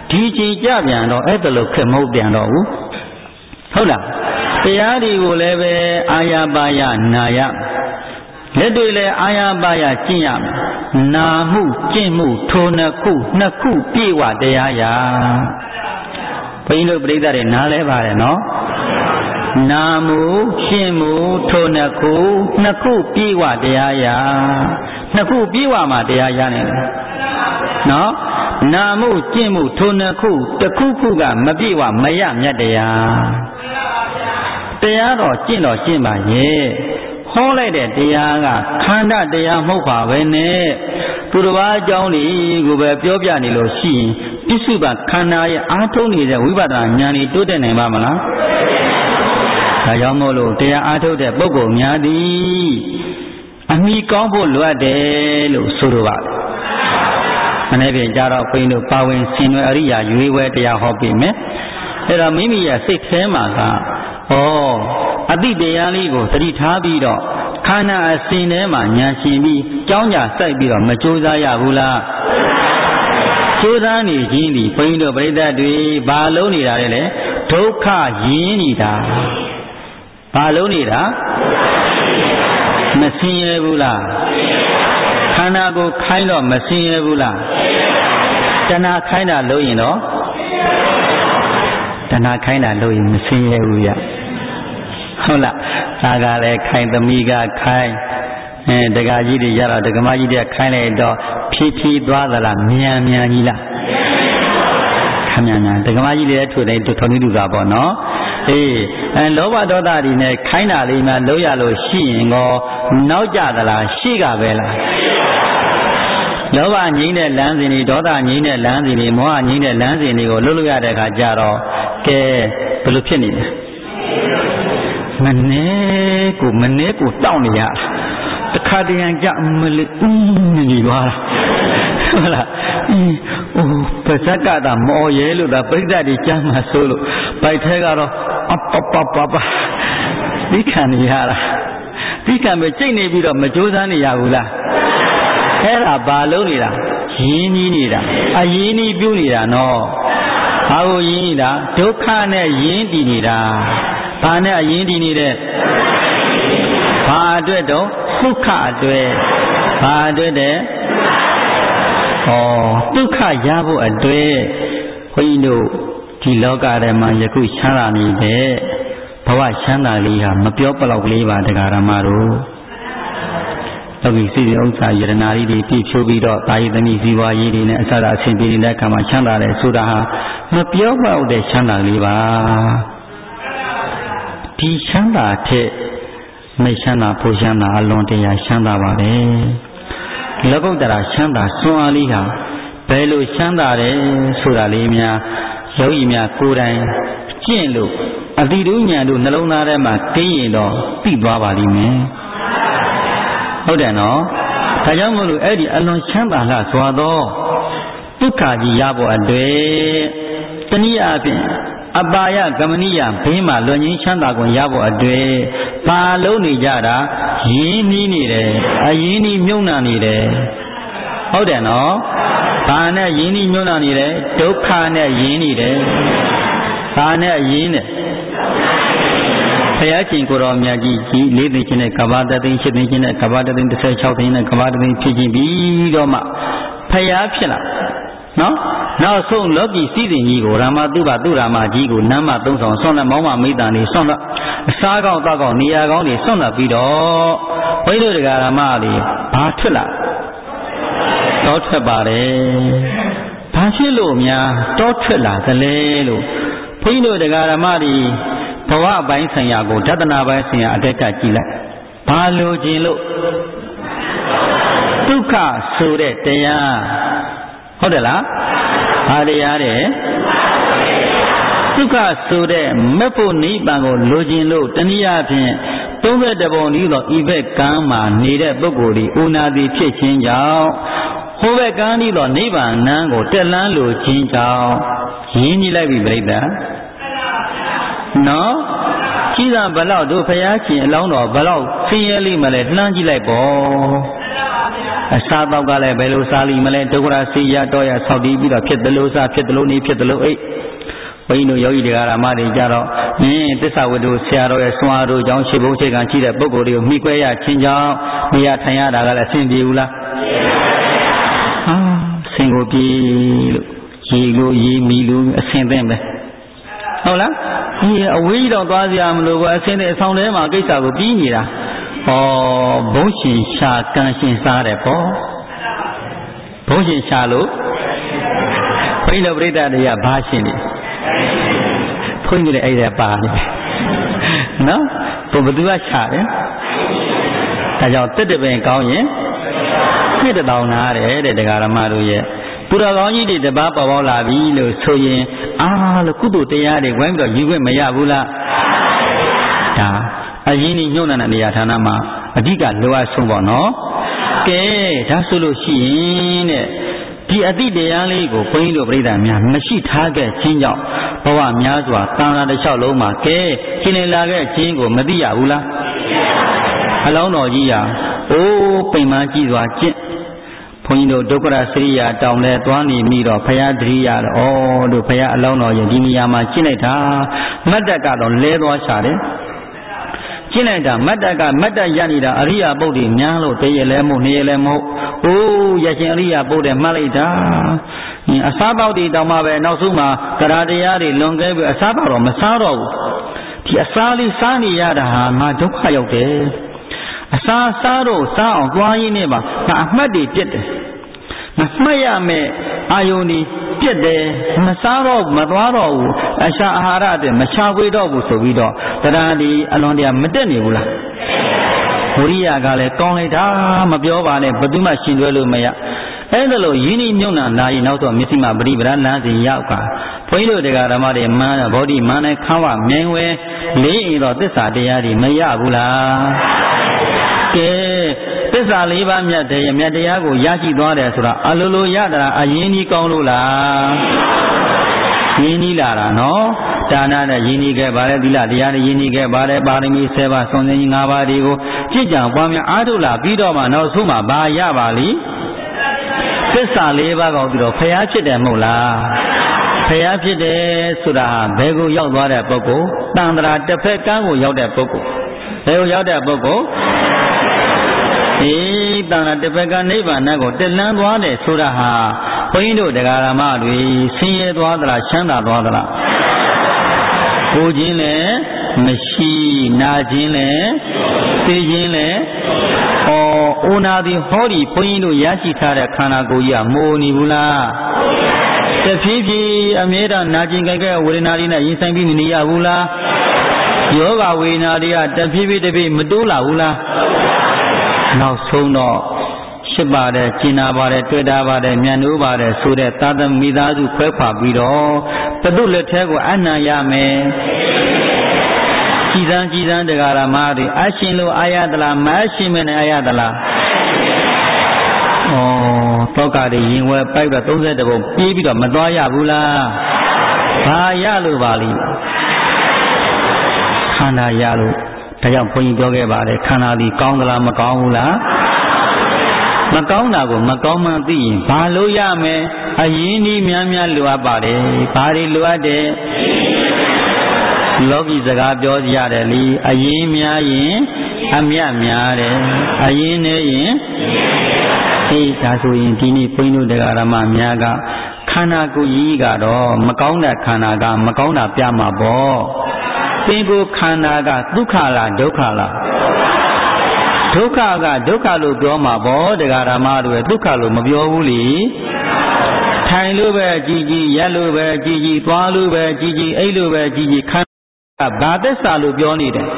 ဒီချိန်ကြပြန်တော့အဲ့ဒါလို့ခက်မဟုတ်ပြန်တော့ဘူးဟုတ်လားတရားတွေကိုလည်းပဲအာရပါယနာယလက်တွေလည်းအာရပါယကျင့်ရမယ်နာမှုကျင့်မှုထိုနှစ်ခုနှစ်ခုပြည့်ဝတရားရာဘုန်းကြီးတို့ပြိဿတွေနားလဲပါတယ်နော်နာမှုကျင့်မှုထိုနှစ်ခုနှစ်ခုပြည့်ဝတရားရာနှစ်ခုပြည့်ဝမှတရားရနိုင်တယ်နော်နာမှုကျင့်မှုထိုနှစ်ခုတစ်ခုခုကမပြည့်ဝမရမြတ်တရားတရားတော်ကျင့်တော်ကျင့်ပါရဲ့ဟောလိုက်တဲ့တရားကခန္ဓာတရားမဟုတ်ပါပဲနဲ့သူတစ်ပါးအကြောင်းတွေကိုပဲပြောပြနေလို့ရှိရင်ပြစ္ဆုတ်ခန္ဓာရဲ့အားထုတ်နေတဲ့ဝိပဿနာဉာဏ်တွေတိုးတက်နိုင်ပါမလားဒါကြောင့်မို့လို့တရားအားထုတ်တဲ့ပုဂ္ဂိုလ်များသည်အမိကောင်းဖို့လိုအပ်တယ်လို့ဆိုလိုပါတယ်မနေ့ပြင်ကြတော့ဘုန်းကြီးတို့ပါဝင်ဆင်နွယ်အရိယာရွေးဝဲတရားဟောပြီးမယ်အဲ့တော့မိမိရဲ့စိတ်ထဲမှာကဩအတိတရားလေးကိုသတိထားပြီးတော့ခန္ဓာအစဉ်ထဲမှာဉာဏ်ရှင်ပြီးကြောင်းကြစိုက်ပြီးတော့မကြိုးစားရဘူးလားကြိုးစားနေခြင်းဒီဘုန်းကြီးတို့ပြိဿတွေဘာလုံးနေတာလဲလေဒုက္ခရင်းနေတာဘာလုံးနေတာမဆင်းရဲဘူးလားခန္ဓာကိုခိုင်းတော့မဆင်းရဲဘူးလားတဏှာခိုင်းတာလို့ရင်တော့တဏှာခိုင်းတာလို့ရင်မဆင်းရဲဘူးရဟုတ်လားဒါကလည်းခိုင်းသမီးကခိုင်းအဲတက္ကကြီးတွေရတော့တက္ကမကြီးတွေခိုင်းလိုက်တော့ဖြည်းဖြည်းသွားသလားမြန်မြန်ကြီးလားခမြန်မြန်တက္ကမကြီးတွေထွေတိုင်းထုံနေတူတာပေါ့နော်အေးအဲလောဘဒေါသတွေနဲ့ခိုင်းတာလေးမှလုံးရလို့ရှိရင်ကောနောက်ကြသလားရှိကပဲလားလောဘငြိမ်းတဲ့လမ်းစဉ်တွေဒေါသငြိမ်းတဲ့လမ်းစဉ်တွေမောဟငြိမ်းတဲ့လမ်းစဉ်တွေကိုလွတ်လွတ်ရတဲ့အခါကျတော့ကဲဘယ်လိုဖြစ်နေလဲမနေကိုမနေကိုတောင်းနေရတခါတည်းကြမလေးအင်းနေသွားတာဟုတ်လားအင်းအိုးပါဇက်ကတာမော်ရဲလို့ဒါပြိဿတွေကြားမှာဆိုလို့ဘိုက်ထဲကတော့အပပပပဒီခံနေရတာဒီခံပဲကြိတ်နေပြီးတော့မကြိုးစားနေရဘူးလားအဲ့ဒါဘာလုံးနေတာရင်းကြီးနေတာအရင်းကြီးပြုနေတာနော်ဘာကိုရင်းနေတာဒုက္ခနဲ့ရင်းတည်နေတာဘာနဲ့အရင်းတည်နေတဲ့ဘာအတွက်တော့ဒုက္ခအတွက်ဘာအတွက်တဲ့ဩဒုက္ခရဖို့အတွက်ခွန်ကြီးတို့ဒီလောကထဲမှာယခုချမ်းသာနေတဲ့ဘဝချမ်းသာလေးဟာမပြောပလောက်ကလေးပါတရားဓမ္မတို့လောကီစိတ်ဥစ္စာယရနာတွေပြည့်ဖြိုးပြီးတော့တာယသမီးဇီဝရေးတွေနဲ့အစအဆင်ပြေနေတဲ့အခါမှာချမ်းသာတယ်ဆိုတာဟာမပြောပလောက်တဲ့ချမ်းသာလေးပါဒီချမ်းသာတဲ့မိချမ်းသာဖို့ချမ်းသာအလွန်တရာချမ်းသာပါပဲလောကုတ္တရာချမ်းသာစွမ်းအားလေးဟာဘယ်လိုချမ်းသာတယ်ဆိုတာလေးများယောဂီများကိုယ်တိုင်ကျင့်လို့အတိတုဉာဏ်တို့နှလုံးသားထဲမှာသိရင်တော့သိသွားပါလိမ့်မယ်ဟုတ်တယ်နော်ဒါကြောင့်မို့လို့အဲ့ဒီအလွန်ချမ်းသာလှစွာသောဒုက္ခကြီးရဖို့အတွက်တနည်းအားဖြင့်အပါယကမဏိယဘေးမှာလွန်ငင်းချမ်းသာခွင့်ရဖို့အတွက်ဘာလုံးနေကြတာရင်းနှီးနေတယ်အရင်းနှီးမြုံနှံနေတယ်ဟုတ်တယ်နော်ဘာနဲ့ရင်းနှီးမြုံနှံနေတယ်ဒုက္ခနဲ့ရင်းနေတယ်ဘာနဲ့ရင်းတယ်ဘုရားရှင်ကိုယ်တော်မြတ်ကြီးကြီးလေးသိချင်းနဲ့ကဘာတသိန်းရှစ်သိန်းချင်းနဲ့ကဘာတသိန်းတစ်ဆယ်ခြောက်သိန်းနဲ့ကဘာတသိန်းဖြစ်ချင်းပြီးတော့မှဘုရားဖြစ်လာနော်နောက်ဆုံးလောကီစည်းစိမ်ကြီးကိုရာမတုပတုရာမကြီးကိုနမ်းမသုံးဆောင်ဆွမ်းတဲ့မောင်းမမိတ္တန်နေဆွမ်းတော့အစားကောင်းတောက်ကောင်းနေရာကောင်းတွေဆွမ်းတော့ပြီးတော့ဘုန်းကြီးတို့တရားဓမ္မတွေဘာထွက်လာတောထွက်ပါတယ်ဘာဖြစ်လို့များတောထွက်လာသလဲလို့ဘုန်းကြီးတို့တရားဓမ္မတွေဘဝပိုင်းဆိုင်ရာကိုဓတနာပိုင်းဆိုင်ရာအတက်ကကြည့်လိုက်ဘာလို့ခြင်းလို့ဒုက္ခဆိုတဲ့တရားဟုတ်တယ်လားဘာတရားတဲ့ဒုက္ခဆိုတဲ့မက်ဖို့နိဗ္ဗာန်ကိုလိုချင်လို့တနည်းအားဖြင့်သုံးဘက်တပုံဤသောဤဘက်ကမ်းမှာနေတဲ့ပုဂ္ဂိုလ်ဒီဥနာတိဖြစ်ခြင်းကြောင့်ဟိုဘက်ကမ်းဤသောနိဗ္ဗာန်နန်းကိုတက်လန်းလိုခြင်းကြောင့်ရင်းကြီးလိုက်ပြီပြိတ္တာနော်ကြီးသာဘလောက်တို့ဖျားရှင်အလောင်းတော်ဘလောက်ဆင်းရဲလိမ့်မလဲလှမ်းကြည့်လိုက်ပေါ့စားတော့ကလည်းဘယ်လိုစားလိမလဲဒုက္ခရစီရတော့ရဆောက်တည်ပြီးတော့ဖြစ်တယ်လို့စားဖြစ်တယ်လို့နေဖြစ်တယ်လို့အိတ်ဘုန်းကြီးတို့ယောဂီတရားဓမ္မတွေကြတော့အင်းသစ္စာဝတ္ထုဆရာတော်ရဲ့ဆွမ်းအားတို့ကြောင့်ရှိဘုံရှိကံရှိတဲ့ပုဂ္ဂိုလ်တွေကိုမိကွဲရချင်းကြောင့်နေရာထိုင်ရတာကလည်းအဆင်ပြေဘူးလားဟာဆင်ကိုပြေလို့ရေကိုရေမီလို့အဆင်သင့်ပဲဟုတ်လားဒီအဝေးကြီးတော့သွားစရာမလိုဘူးအဆင်တဲ့အဆောင်ထဲမှာကိစ္စကိုပြီးနေတာဩဘုံရှင်ရှာကံရှင်စားတယ်ပေါ့ဘုံရှင်ရှာလို့ဘုန်းကြီးတို့ပြိတ္တတွေကဘာရှင်နေဘုန်းကြီးတွေအဲ့ဒါပါနေနော်ဘုဘသူကရှာတယ်ဒါကြောင့်တက်တပင်ကောင်းရင်နှစ်တောင်နာတယ်တဲ့တရားဓမ္မတို့ရဲ့သူတော်ကောင်းကြီးတွေတပါးပေါ်ပေါက်လာပြီလို့ဆိုရင်အားလို့ကုသိုလ်တရားတွေဝိုင်းပြီးတော့ယူခွင့်မရဘူးလားဒါအရင်ဒီညှို့နှံတဲ့နေရာဌာနမှာအဓိကလိုအပ်ဆုံးပေါ့နော်ကဲဒါဆိုလို့ရှိရင်တဲ့ဒီအတိတရားလေးကိုဘုန်းကြီးတို့ပြိဿများမရှိထားခဲ့ခြင်းကြောင့်ဘဝများစွာတန်ခါတစ်လျှောက်လုံးမှာကဲရှင်းနေလာခဲ့ခြင်းကိုမသိရဘူးလားအလောင်းတော်ကြီးဟာအိုးပိန်မှကြီးစွာကျင့်ဘုန်းကြီးတို့ဒုက္ခရစရိယာတောင်လဲသွားနေမိတော့ဘုရားတရိယာတော့ဩတို့ဘုရားအလောင်းတော်ရဲ့ဒီနေရာမှာကျင့်လိုက်တာမတ်တက်ကတော့လဲသွားရှာတယ်ကျင့်လိုက်တာမတ်တက်ကမတ်တက်ရနေတာအရိယာပုဒ်တွေများလို့တရလဲမို့နေရလဲမို့အိုးရရှင်အရိယာပုဒ်တယ်မှတ်လိုက်တာအစားပေါက်တွေတောင်မှပဲနောက်ဆုံးမှာတရားတရားတွေလွန်ခဲ့ပြီးအစားပေါက်တော့မစားတော့ဘူးဒီအစားလေးစားနေရတာဟာငါဒုက္ခရောက်တယ်အစားစားတော့စားအောင်သွားရင်းနဲ့ပါငါအမှတ်တွေပြတ်တယ်မမှတ်ရမယ်အာယုန်ဒီပြတ်တယ်မစားတော့မသွားတော့ဘူးအရှာအာဟာရအတွက်မရှာဖွေတော့ဘူးဆိုပြီးတော့တရားဒီအလွန်တရာမတက်နေဘူးလားဝိရိယကလည်းကောင်းလိုက်တာမပြောပါနဲ့ဘယ်သူမှရှင်တွဲလို့မရအဲ့ဒါလို့ယင်းဒီမြုံနာလာရင်နောက်တော့မျက်စိမှာပရိပဒလမ်းစီရောက်ကဘုန်းကြီးတို့တရားဓမ္မတွေမှန်းဘောဓိမှန်းနဲ့ခန်းဝမြင်ဝဲလေးရင်တော့သစ္စာတရားတွေမရဘူးလားကဲသစ္စာလေးပါးမြတ်တဲ့မြတ်တရားကိုရရှိသွားတယ်ဆိုတာအလိုလိုရတာအရင်ကြီးကောင်းလို့လားရင်းကြီးလာတာနော်ဒါနနဲ့ရင်းကြီးခဲ့ပါတယ်သီလတရားနဲ့ရင်းကြီးခဲ့ပါတယ်ပါရမီဆယ်ပါးဆုံးစင်းကြီး၅ပါးတွေကိုကြည်ကြံပွားများအားထုတ်လာပြီးတော့မှနောက်ဆုံးမှဘာရပါလိသစ္စာလေးပါးကောပြီးတော့ဖျားဖြစ်တယ်မဟုတ်လားဖျားဖြစ်တယ်ဆိုတာဘယ်ကိုရောက်သွားတဲ့ပုဂ္ဂိုလ်တန်ត្រာတစ်ဖက်ကန်းကိုရောက်တဲ့ပုဂ္ဂိုလ်ဘယ်ကိုရောက်တဲ့ပုဂ္ဂိုလ်အေးတန်ត្រာတစ်ဖက်ကနိဗ္ဗာန်ကိုတက်လန်းသွားတယ်ဆိုတာဟာဘုန်းကြီးတို့တရားဓမ္မတွေဆင်းရဲသွားသလားချမ်းသာသွားသလားကိုခြင်းလည်းမရှိနာခြင်းလည်းသိခြင်းလည်းဩအိုနာသည်ဟောဒီဘုန်းကြီးတို့ရရှိထားတဲ့ခန္ဓာကိုယ်ကြီးကမိုးနေဘူးလားတဖြည်းဖြည်းအမြဲတမ်းနာကျင်ကြိုက်တဲ့ဝေဒနာတွေနဲ့ရင်ဆိုင်ပြီးမနေရဘူးလားယောဂဝေဒနာတွေကတဖြည်းဖြည်းတဖြည်းမတိုးလာဘူးလားနောက်ဆုံးတော့ရှိပါတယ်ကျင်နာပါတယ်တွေ့တာပါတယ်မြန်နိုးပါတယ်ဆိုတဲ့သာသမိသားစုခွဲခွာပြီးတော့ဘု து လက်ထဲကိုအနံ့ရမယ်ကြည်စမ်းကြည်စမ်းတရားဓမ္မတွေအရှင်လို့အာရသလားမအရှင်မနဲ့အာရသလားဩတောကတွေရင်ဝဲပိုက်တော့သုံးဆယ်တဘုံပြေးပြီးတော့မသွားရဘူးလားဘာရလို့ပါလိခန္ဓာရလို့ဒါကြောင့်ဘုန်းကြီးပြောခဲ့ပါတယ်ခန္ဓာဒီကောင်းသလားမကောင်းဘူးလားမကောင်းတာကိုမကောင်းမှသိရင်ဘာလို့ရမယ်အရင်ဒီများများလိုအပ်ပါတယ်ဘာတွေလိုအပ်တယ်လောကီစကားပြောရတယ်လीအရင်များရင်အမြတ်များတယ်အရင်နေရင်အေးဒါဆိုရင်ဒီနေ့ဘုန်းကြီးတို့တရားဓမ္မများကခန္ဓာကိုယ်ကြီးကတော့မကောင်းတဲ့ခန္ဓာကမကောင်းတာပြမှာပေါ့သင်ကိုယ်ခန္ဓာကဒုက္ခလားဒုက္ခလားဒုက္ခကဒုက္ခလို့ပြောမှာပေါ့တရားဓမ္မတို့ရဲ့ဒုက္ခလို့မပြောဘူးလေထိုင်လို့ပဲကြည်ကြည်ရက်လို့ပဲကြည်ကြည်သွားလို့ပဲကြည်ကြည်အိတ်လို့ပဲကြည်ကြည်ခန္ဓာဘာသစ္စာလို့ပြောနေတယ်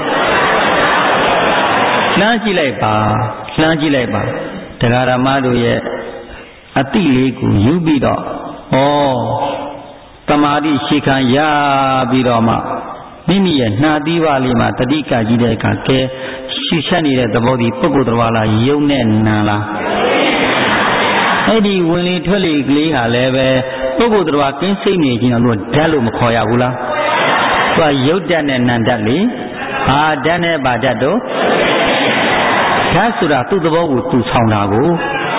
လှမ်းကြည့်လိုက်ပါလှမ်းကြည့်လိုက်ပါတရားဓမ္မတို့ရဲ့အတိလေးကိုယူပြီးတော့ဩတမာတိရှိခံရပြီးတော့မှမိမိရဲ့နှာသီးပါးလေးမှာတတိကကြီးတဲ့အခါကဲရှုချက်နေတဲ့သဘောဒီပုဂ္ဂိုလ်တော်လားယုံနဲ့နာလားအဲ့ဒီဝင်လေထွက်လေကလေးဟာလည်းပဲပုဂ္ဂိုလ်တော်ကင်းစိတ်နေခြင်းတော့ဓာတ်လို့မခေါ်ရဘူးလားသူကယုတ်ဓာတ်နဲ့နံဓာတ်လေဘာဓာတ်နဲ့ဘာဓာတ်တော့ဓာတ်ဆိုတာသူ့သဘောကိုသူဆောင်တာကို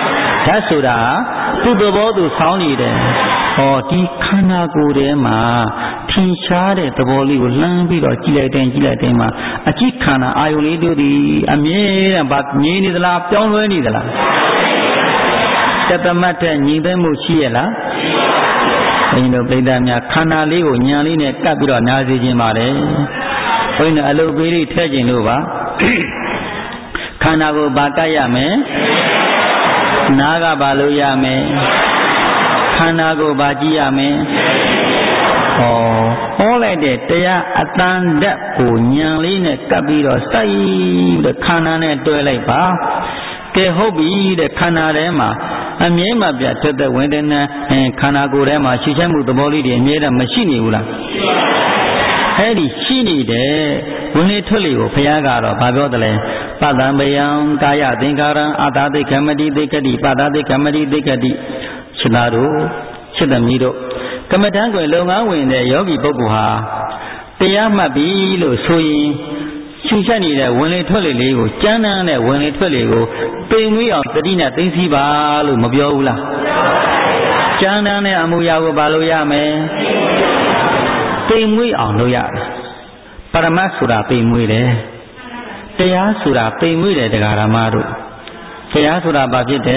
ဓာတ်ဆိုတာသူ့သဘောသူဆောင်းနေတယ်ဟောဒီခန္ဓာကိုယ်ထဲမှာထင်ရှားတဲ့သဘောလေးကိုလှမ်းပြီးတော့ကြည့်လိုက်တိုင်းကြည့်လိုက်တိုင်းမှာအကြည့်ခန္ဓာအာယုလေးတို့သည်အမြဲတမ်းဗာငြိမ်နေသလားပြောင်းလဲနေသလားတသမတ်တဲ့ညီသိမှုရှိရလားဘုန်းကြီးတို့ပြိဿများခန္ဓာလေးကိုညာလေးနဲ့ကပ်ပြီးတော့နားစေခြင်းပါတယ်ဘုန်းကြီးတို့အလုပ်ပေးလေးထည့်ခြင်းလို့ပါခန္ဓာကိုဗာကပ်ရမယ်နားကဗာလို့ရမယ်ခန္ဓာကိုဗာကြည့်ရမယ်ဟောဟောလိုက်တဲ့တရားအတန်ဓာတ်ကိုညာလေးနဲ့ကပ်ပြီးတော့စိုက်ပြီးတော့ခန္ဓာနဲ့တွဲလိုက်ပါကဲဟုတ်ပြီတဲ့ခန္ဓာထဲမှာအမြဲမှပြတ်တဲ့ဝေဒနာခန္ဓာကိုယ်ထဲမှာရှိချက်မှုသဘောလေးတွေအမြဲတမ်းမရှိနေဘူးလားအဲ့ဒီရှိနေတဲ့ဝင်လေထွက်လေကိုဘုရားကတော့ဗာပြောတယ်လေပတံပယံကာယသင်္ကာရံအာတာသိကမတိသိကတိပတာသိကမတိသိကတိရှင်သာတို့ရှင်သမီးတို့ကမ္မထံကိုလုံငန်းဝင်တဲ့ယောဂီပုဂ္ဂိုလ်ဟာတရားမှတ်ပြီလို့ဆိုရင်ရှုချက်နေတဲ့ဝင်လေထွက်လေလေးကိုကျမ်းတမ်းတဲ့ဝင်လေထွက်လေကိုပိန်မွေးအောင်တတိနဲ့သိသိပါလို့မပြောဘူးလားကျမ်းတမ်းတဲ့အမှုရာကိုဘာလို့ရမယ်ပိန်မွေးအောင်လုပ်ရတယ်ပရမတ်ဆိုတာပိန်မွေးတယ်တရားဆိုတာပိန်မွေးတယ်တရားဓမ္မတို့တရားဆိုတာဘာဖြစ်တယ်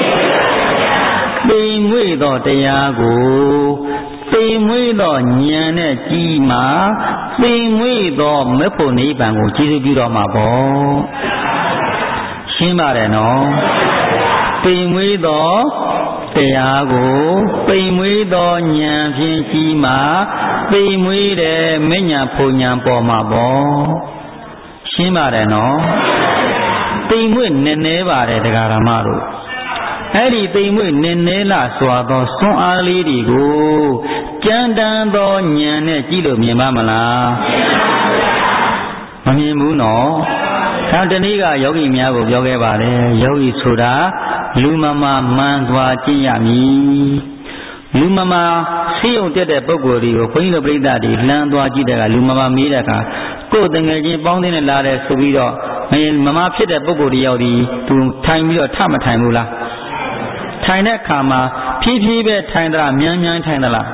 ပိန်မွေးသောတရားကိုပိန်မွေးသောဉာဏ်နဲ့ကြည်မှာပိန်မွေးသောမက်ဖို့နိဗ္ဗာန်ကိုကျေးဇူးပြုတော်မှာပေါ့ရှင်းပါတယ်နော်ပိန်မွေးသောတရားကိုပိန်မွေးသောဉာဏ်ဖြင့်ကြည်မှာပိန်မွေးတဲ့မဉ္ဇဉ်ဖို့ဉာဏ်ပေါ်မှာပေါ့ရှင်းပါတယ်နော်ပိန်မွေးနည်းနည်းပါတယ်တရားဓမ္မတို့အဲ့ဒီသိမ်မွေ့နည်းနည်းလာစွာသောစွမ်းအားလေးတွေကိုကြမ်းတမ်းသောဉာဏ်နဲ့ကြည့်လို့မြင်ပါမလားမမြင်ဘူးနော်ဒါတနည်းကယောဂီများကိုပြောခဲ့ပါတယ်ယောဂီဆိုတာလူမမာမှန်သွားကျင့်ရမည်လူမမာဆေးရုံတက်တဲ့ပုဂ္ဂိုလ်တွေကိုဘုန်းကြီးတို့ပြိဿတွေလှမ်းသွားကြည့်တဲ့ကလူမမာမေးတဲ့အခါကိုယ်တငယ်ချင်းပေါင်းတဲ့နဲ့လာတယ်ဆိုပြီးတော့မမာဖြစ်တဲ့ပုဂ္ဂိုလ်တွေရောက်ဒီသူထိုင်ပြီးတော့ထမထိုင်ဘူးလားထိုင်တဲ့အခါမှာဖြည်းဖြည်းပဲထိုင်သလားမြန်မြန်ထိုင်သလား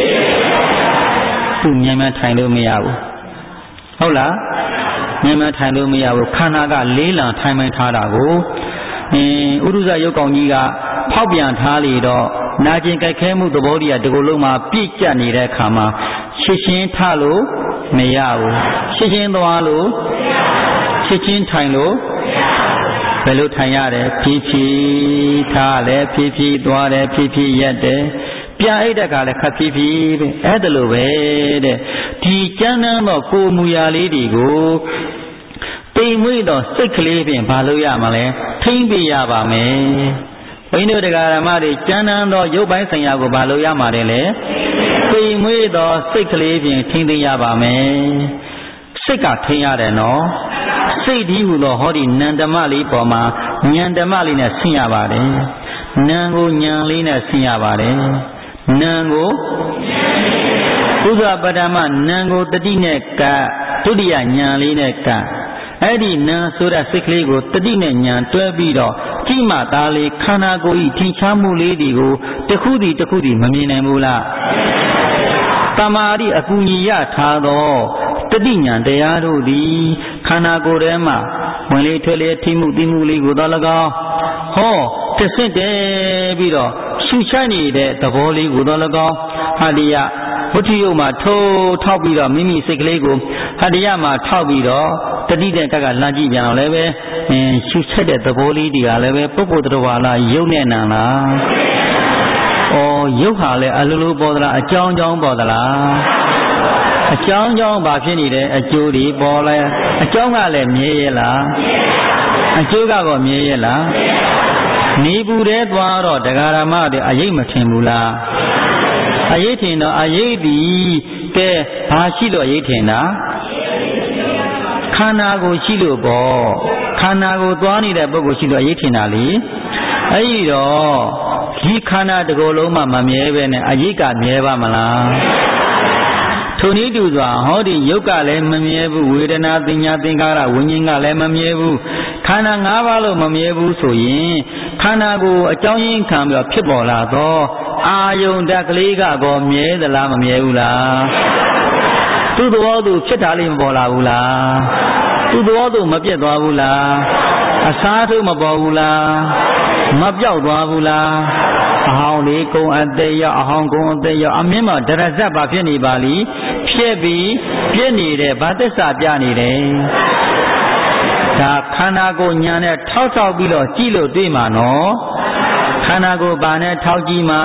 သူမြန်မြန်ထိုင်လို့မရဘူးဟုတ်လားမြန်မြန်ထိုင်လို့မရဘူးခန္ဓာကလေးလံထိုင်မှန်ထားတာကိုအင်းဥဒုဇရုပ်ကောင်ကြီးကဖောက်ပြန်ထားလေတော့နာကျင်ကြိုက်ခဲမှုသဘောတရားဒီကိုယ်လုံးမှာပြည့်ကျက်နေတဲ့အခါမှာရှင်းရှင်းထလို့မရဘူးရှင်းရှင်းသွားလို့ရှင်းရှင်းထိုင်လို့ဘယ်လိုထိုင်ရတယ်ဖြည်းဖြည်းထားလဲဖြည်းဖြည်းသွားတယ်ဖြည်းဖြည်းရက်တယ်ပြန်အိတ်တဲ့ကလည်းခပ်ဖြည်းဖြည်းပဲအဲ့ဒါလိုပဲတဲ့ဒီကျမ်းမ်းသောကိုယ်မူရာလေးတွေကိုပိန်မွေ့သောစိတ်ကလေးဖြင့်ဘာလို့ရမှာလဲထိမ့်ပြရပါမယ်ဘုန်းကြီးတို့တရားဓမ္မတွေကျမ်းမ်းသောရုပ်ပိုင်းဆိုင်ရာကိုဘာလို့ရမှာလဲပိန်မွေ့သောစိတ်ကလေးဖြင့်ထိမ့်သိရပါမယ်စိတ်ကထိမ့်ရတယ်နော်စိတ်ဒီဟူသောဟောဒီနန္ဓမလေးပေါ်မှာဉာဏ်ဓမ္မလေးနဲ့ဆင်းရပါတယ်နံကိုဉာဏ်လေးနဲ့ဆင်းရပါတယ်နံကိုဥဇပဒမနံကိုတတိနဲ့ကဒုတိယဉာဏ်လေးနဲ့ကအဲ့ဒီနံဆိုတဲ့စိတ်ကလေးကိုတတိနဲ့ဉာဏ်တွဲပြီးတော့ကြည့်မှသားလေးခန္ဓာကိုယ်ဤထင်ရှားမှုလေးတွေကိုတစ်ခုစီတစ်ခုစီမမြင်နိုင်ဘူးလားတမာရီအကူညီရထားသောတတိညာတရားတို့သည်ခန္ဓာကိုယ်ထဲမှာဝင်လေထွက်လေထိမှုသိမှုလေးကိုတော့၎င်းဟောတဆင့်တည်းပြီးတော့ရှုချိုက်နေတဲ့သဘောလေးကိုတော့၎င်းဟာဒီယဝဋ္ဌိယုမှာထိုးထောက်ပြီးတော့မိမိစိတ်ကလေးကိုဟာဒီယမှာထောက်ပြီးတော့တတိတဲ့ကကလှမ်းကြည့်ပြန်တော့လည်းပဲအင်းရှုချိုက်တဲ့သဘောလေးတွေကလည်းပဲပုဂ္ဂိုလ်တော်ဘာလားယုတ်နဲ့နံလားဩယုတ်ဟာလည်းအလိုလိုပေါ်သလားအကြောင်းကြောင်းပေါ်သလားအကြောင်းကြောင်းဘာဖြစ်နေတယ်အကျိုးတွေပေါ်လဲအကြောင်းကလည်းမြဲရဲ့လားအကျိုးကတော့မြဲရဲ့လားနေဘူးတဲ့သွားတော့တရားဓမ္မတွေအရေးမထင်ဘူးလားအရေးထင်တော့အရေးဒီကဲဘာရှိလို့အရေးထင်တာခန္ဓာကိုရှိလို့ပေါ့ခန္ဓာကိုသွားနေတဲ့ပုဂ္ဂိုလ်ရှိလို့အရေးထင်တာလေအဲ့ဒီတော့ဒီခန္ဓာတစ်ကိုယ်လုံးမှမမြဲပဲနဲ့အရေးကမြဲပါမလားထိုနည်းတူစွာဟောဒီယုတ်ကလည်းမမြဲဘူးဝေဒနာပညာသင်္ခါရဝิญဉ်ကလည်းမမြဲဘူးခန္ဓာ၅ပါးလို့မမြဲဘူးဆိုရင်ခန္ဓာကိုယ်အကြောင်းရင်းခံပြီးတော့ဖြစ်ပေါ်လာတော့အာယုန်ဓာတ်ကလေးကတော့မြဲသလားမမြဲဘူးလားသူ့သဘောသူဖြစ်တာလေးမပေါ်လာဘူးလားသူ့သဘောသူမပြတ်သွားဘူးလားအစားထိုးမပေါ်ဘူးလားမပြောက်သွားဘူးလားအဟောင်းလေးကုံအသေးရောက်အဟောင်းကုံအသေးရောက်အမြင့်မှာဒရဇတ်ပါဖြစ်နေပါလိဖြစ်ပြီးပြည့်နေတဲ့ဗာသစ္စာပြနေတယ်ဒါခန္ဓာကိုယ်ညာနဲ့ထောက်ထောက်ပြီးတော့ကြည့်လို့တွေ့မှာနော်ခန္ဓာကိုယ်ဘာနဲ့ထောက်ကြည့်မှာ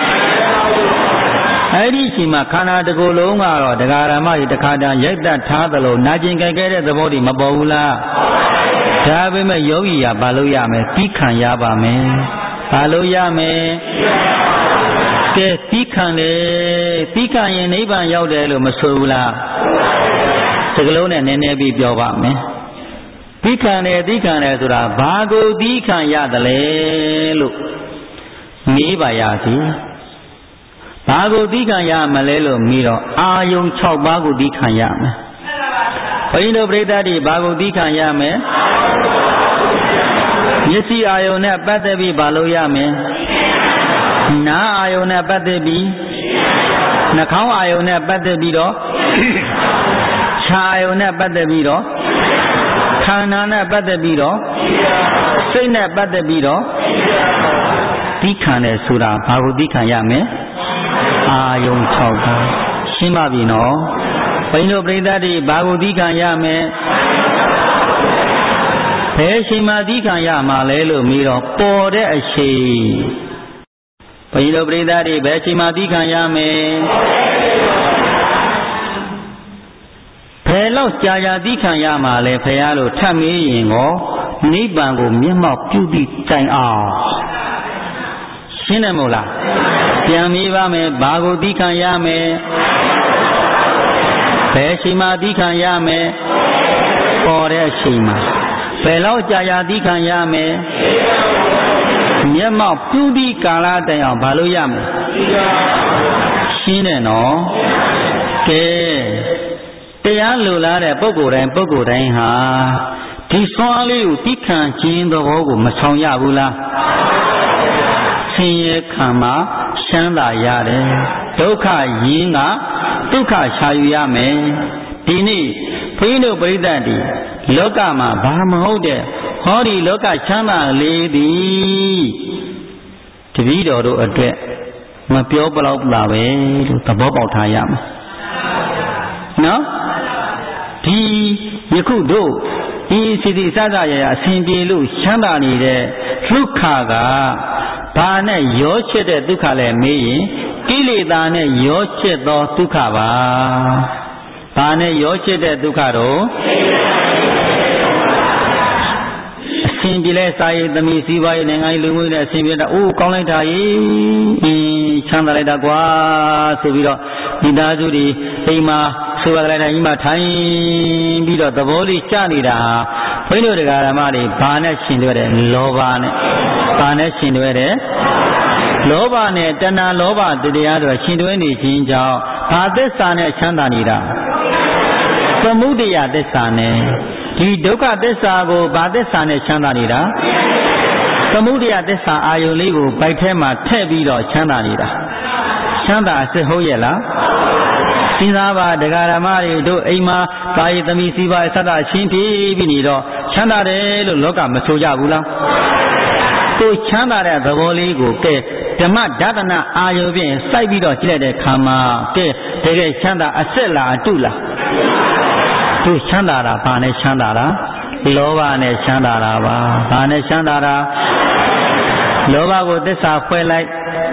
အဲ့ဒီချိန်မှာခန္ဓာတစ်ခုလုံးကတော့တရားဓမ္မကြီးတစ်ခါတည်းရိုက်တတ်ထားသလိုနာကျင်ကြိုက်ခဲ့တဲ့သဘောတွေမပေါ်ဘူးလားဒါပေမဲ့ယောဂီကဘာလို့ရမလဲပြီးခံရပါမယ်ဘာလို့ရမယ်ကဲပြီးခံလေပြီးခံရင်နိဗ္ဗာန်ရောက်တယ်လို့မဆိုဘူးလားစကလုံးနဲ့နည်းနည်းပြီးပြောပါမယ်ပြီးခံတယ်ပြီးခံတယ်ဆိုတာဘာကိုပြီးခံရတယ်လဲလို့မေးပါရသည်ဘာကိုပြီးခံရမလဲလို့မေးတော့အာယုံ၆ပါးကိုပြီးခံရမယ်ဘုန်းကြီးတို့ပြိဿတိဘာကိုပြီးခံရမယ်မျက်စိအာယုံနဲ့ပတ်သက်ပြီးဘာလို့ရမယ်နားအာယုံနဲ့ပတ်သက်ပြီးနှာခေါင်းအာယုံနဲ့ပတ်သက်ပြီးတော့ခြာအာယုံနဲ့ပတ်သက်ပြီးတော့ခန္ဓာနဲ့ပတ်သက်ပြီးတော့စိတ်နဲ့ပတ်သက်ပြီးတော့သီးခံတယ်ဆိုတာဘာကိုသီးခံရမလဲအာယုံ၆ပါးရှင်းပါပြီနော်ဘုန်းကြီးတို့ပြိဿတိဘာကိုသီးခံရမလဲဘယ်အချိန်မှသီးခံရမှာလဲလို့မေးတော့ပေါ်တဲ့အချိန်ဘုန်းကြီးတို့ပြိဿတိဘယ်အချိန်မှသီးခံရမယ်ဘယ်လောက်ကြာကြာသီးခံရမှာလဲဖရာလို့ထပ်မေးရင်ကောနိဗ္ဗာန်ကိုမျက်မှောက်ပြုပြီးတိုင်အောင်ရှင်းတယ်မို့လားပြန်မေးပါမယ်ဘာကိုသီးခံရမယ်ဘယ်အချိန်မှသီးခံရမယ်ပေါ်တဲ့အချိန်မှာဘယ်လောက်ကြာကြာသီးခံရမယ်မျက်မှောက်ပြုပြီးကာလတိုင်အောင်ဘာလို့ရမလဲရှင်းတယ်နော်ကဲတရားလိုလားတဲ့ပုဂ္ဂိုလ်တိုင်းပုဂ္ဂိုလ်တိုင်းဟာဒီဆွမ်းလေးကိုသိခံခြင်းသဘောကိုမဆောင်ရဘူးလားဆင်းရဲခံမှာချမ်းသာရတယ်ဒုက္ခရင်းကဒုက္ခရှာယူရမယ်ဒီနေ့ဘုန်းကြီးတို့ပရိသတ်ဒီလောကမှာဘာမဟုတ်တဲ့ဟောဒီလောကချမ်းသာလေးသည်တပည့်တော်တို့အတွက်မပြောပလောက်လာပဲလို့သဘောပေါက်ထားရမယ်နော်ဒီယခုတို့ဒီစီစီစစရရအစဉ်ပြေလို့ချမ်းသာနေတဲ့ဒုက္ခကဘာနဲ့ရောချစ်တဲ့ဒုက္ခလဲမေးရင်ကိလေသာနဲ့ရောချစ်သောဒုက္ခပါဘာနဲ့ရောချစ်တဲ့ဒုက္ခတော့အစဉ်ပြေလဲစာရေးသမီးစည်းဝါးရေးနိုင်ငံရေးလူမျိုးနဲ့အစဉ်ပြေတာအိုးကောင်းလိုက်တာကြီးအင်းချမ်းသာလိုက်တာကွာဆိုပြီးတော့ဒီသားစုတွေအိမ်မှာဆိုရတဲ့တိုင်းမှာထိုင်ပြီးတော့သဘောလေးကျနေတာဘုန်းကြီးတို့တရားဓမ္မတွေဘာနဲ့ရှင်တွဲတယ်လောဘနဲ့ဘာနဲ့ရှင်တွဲတယ်လောဘနဲ့တဏှာလောဘတရားတွေရှင်တွဲနေခြင်းကြောင့်ဘာသစ္စာနဲ့ချမ်းသာနေတာသမုဒယသစ္စာနဲ့ဒီဒုက္ခသစ္စာကိုဘာသစ္စာနဲ့ချမ်းသာနေတာသမုဒယသစ္စာအာယုလေးကိုပိုက်ထဲမှာထည့်ပြီးတော့ချမ်းသာနေတာချမ်းသာအစစ်ဟုတ်ရဲ့လားစဉ်းစားပါတရားဓမ္မတွေတို့အိမ်မှာသာယသမီးစီပါအစတအချင်းပြေးပြီးနေတော့ချမ်းသာတယ်လို့လောကမဆိုကြဘူးလားကိုချမ်းသာတဲ့သဘောလေးကိုကဲဓမ္မဒသနာအာယုဖြင့်စိုက်ပြီးတော့ကြည့်လိုက်တဲ့ခါမှာကဲတကယ်ချမ်းသာအစစ်လားအတုလားသူချမ်းသာတာဘာနဲ့ချမ်းသာတာလောဘနဲ့ချမ်းသာတာပါဘာနဲ့ချမ်းသာတာလောဘကိုသစ္စာဖွဲလိုက်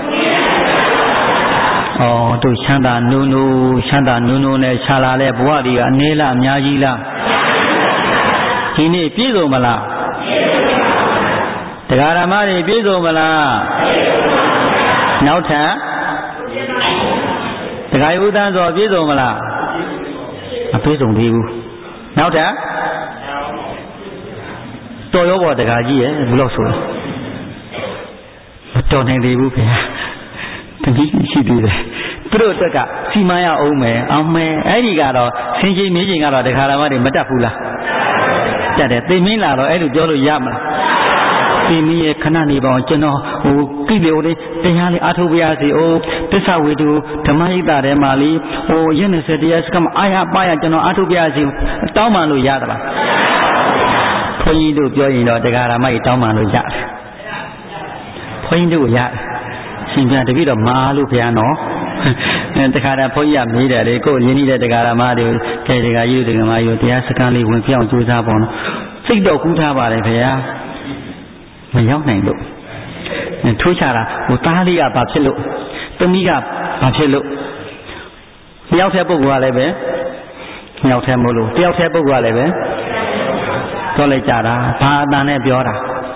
ဩတို့ချမ်းသာနုံနုံချမ်းသာနုံနုံနဲ့ခြာလာတဲ့ဘဝတွေကအနည်းလားအများကြီးလားဒီနေ့ပြည့်စုံမလားတရားဓမ္မတွေပြည့်စုံမလားနောက်ထပ်တရားဥဒ္ဒံဆိုပြည့်စုံမလားမပြည့်စုံသေးဘူးနောက်ထပ်တော်ရောပေါ်တရားကြီးရဲ့ဘယ်လောက်ဆိုလဲမတော်နိုင်သေးဘူးခင်ဗျာတတိရှိသေးတယ်သူတို့အတွက်ကစီမံရအောင်မယ်အောင်မယ်အဲ့ဒီကတော့ဆင်းချင်းမေးချင်းကတော့တရားဓမ္မတွေမတတ်ဘူးလားတတ်တယ်သိမင်းလာတော့အဲ့လိုပြောလို့ရမလားသေမင်းရဲ့ခဏနေပါအောင်ကျွန်တော်ဟိုကိလေလေးတရားလေးအားထုတ်ပါရစေ။အိုးသစ္စာဝေဒုဓမ္မဟိတထဲမှာလေဟိုရက်နှစ်ဆယ်တရားစကမအာရပါရကျွန်တော်အားထုတ်ပါရစေ။တောင်းပန်လို့ရတာပါ။ဘုန်းကြီးတို့ပြောရင်တော့တရားဓမ္မကြီးတောင်းပန်လို့ရတယ်။ဘုန်းကြီးတို့ရတယ်။ရှင်ပြန်တပိတော့မာလို့ဘုရားနော်။တခါတည်းဘုန်းကြီးကမေးတယ်လေကိုယ်ရင်းနှီးတဲ့တရားဓမ္မတွေကဲတရားကြီးတို့တရားမကြီးတို့တရားစကားလေးဝင်ပြောင်းကြိုးစားပါတော့။စိတ်တော့ကူးထားပါတယ်ခင်ဗျာမရောက်နိုင်လို့ထိုးချတာဟိုသားလေးကဘာဖြစ်လို့သမီးကဘာဖြစ်လို့တယောက်တည်းပုဂ္ဂိုလ်ကလည်းပဲတယောက်တည်းမဟုတ်လို့တယောက်တည်းပုဂ္ဂိုလ်ကလည်းပဲပြောလိုက်ကြတာဘာအတန်နဲ့ပြောတာ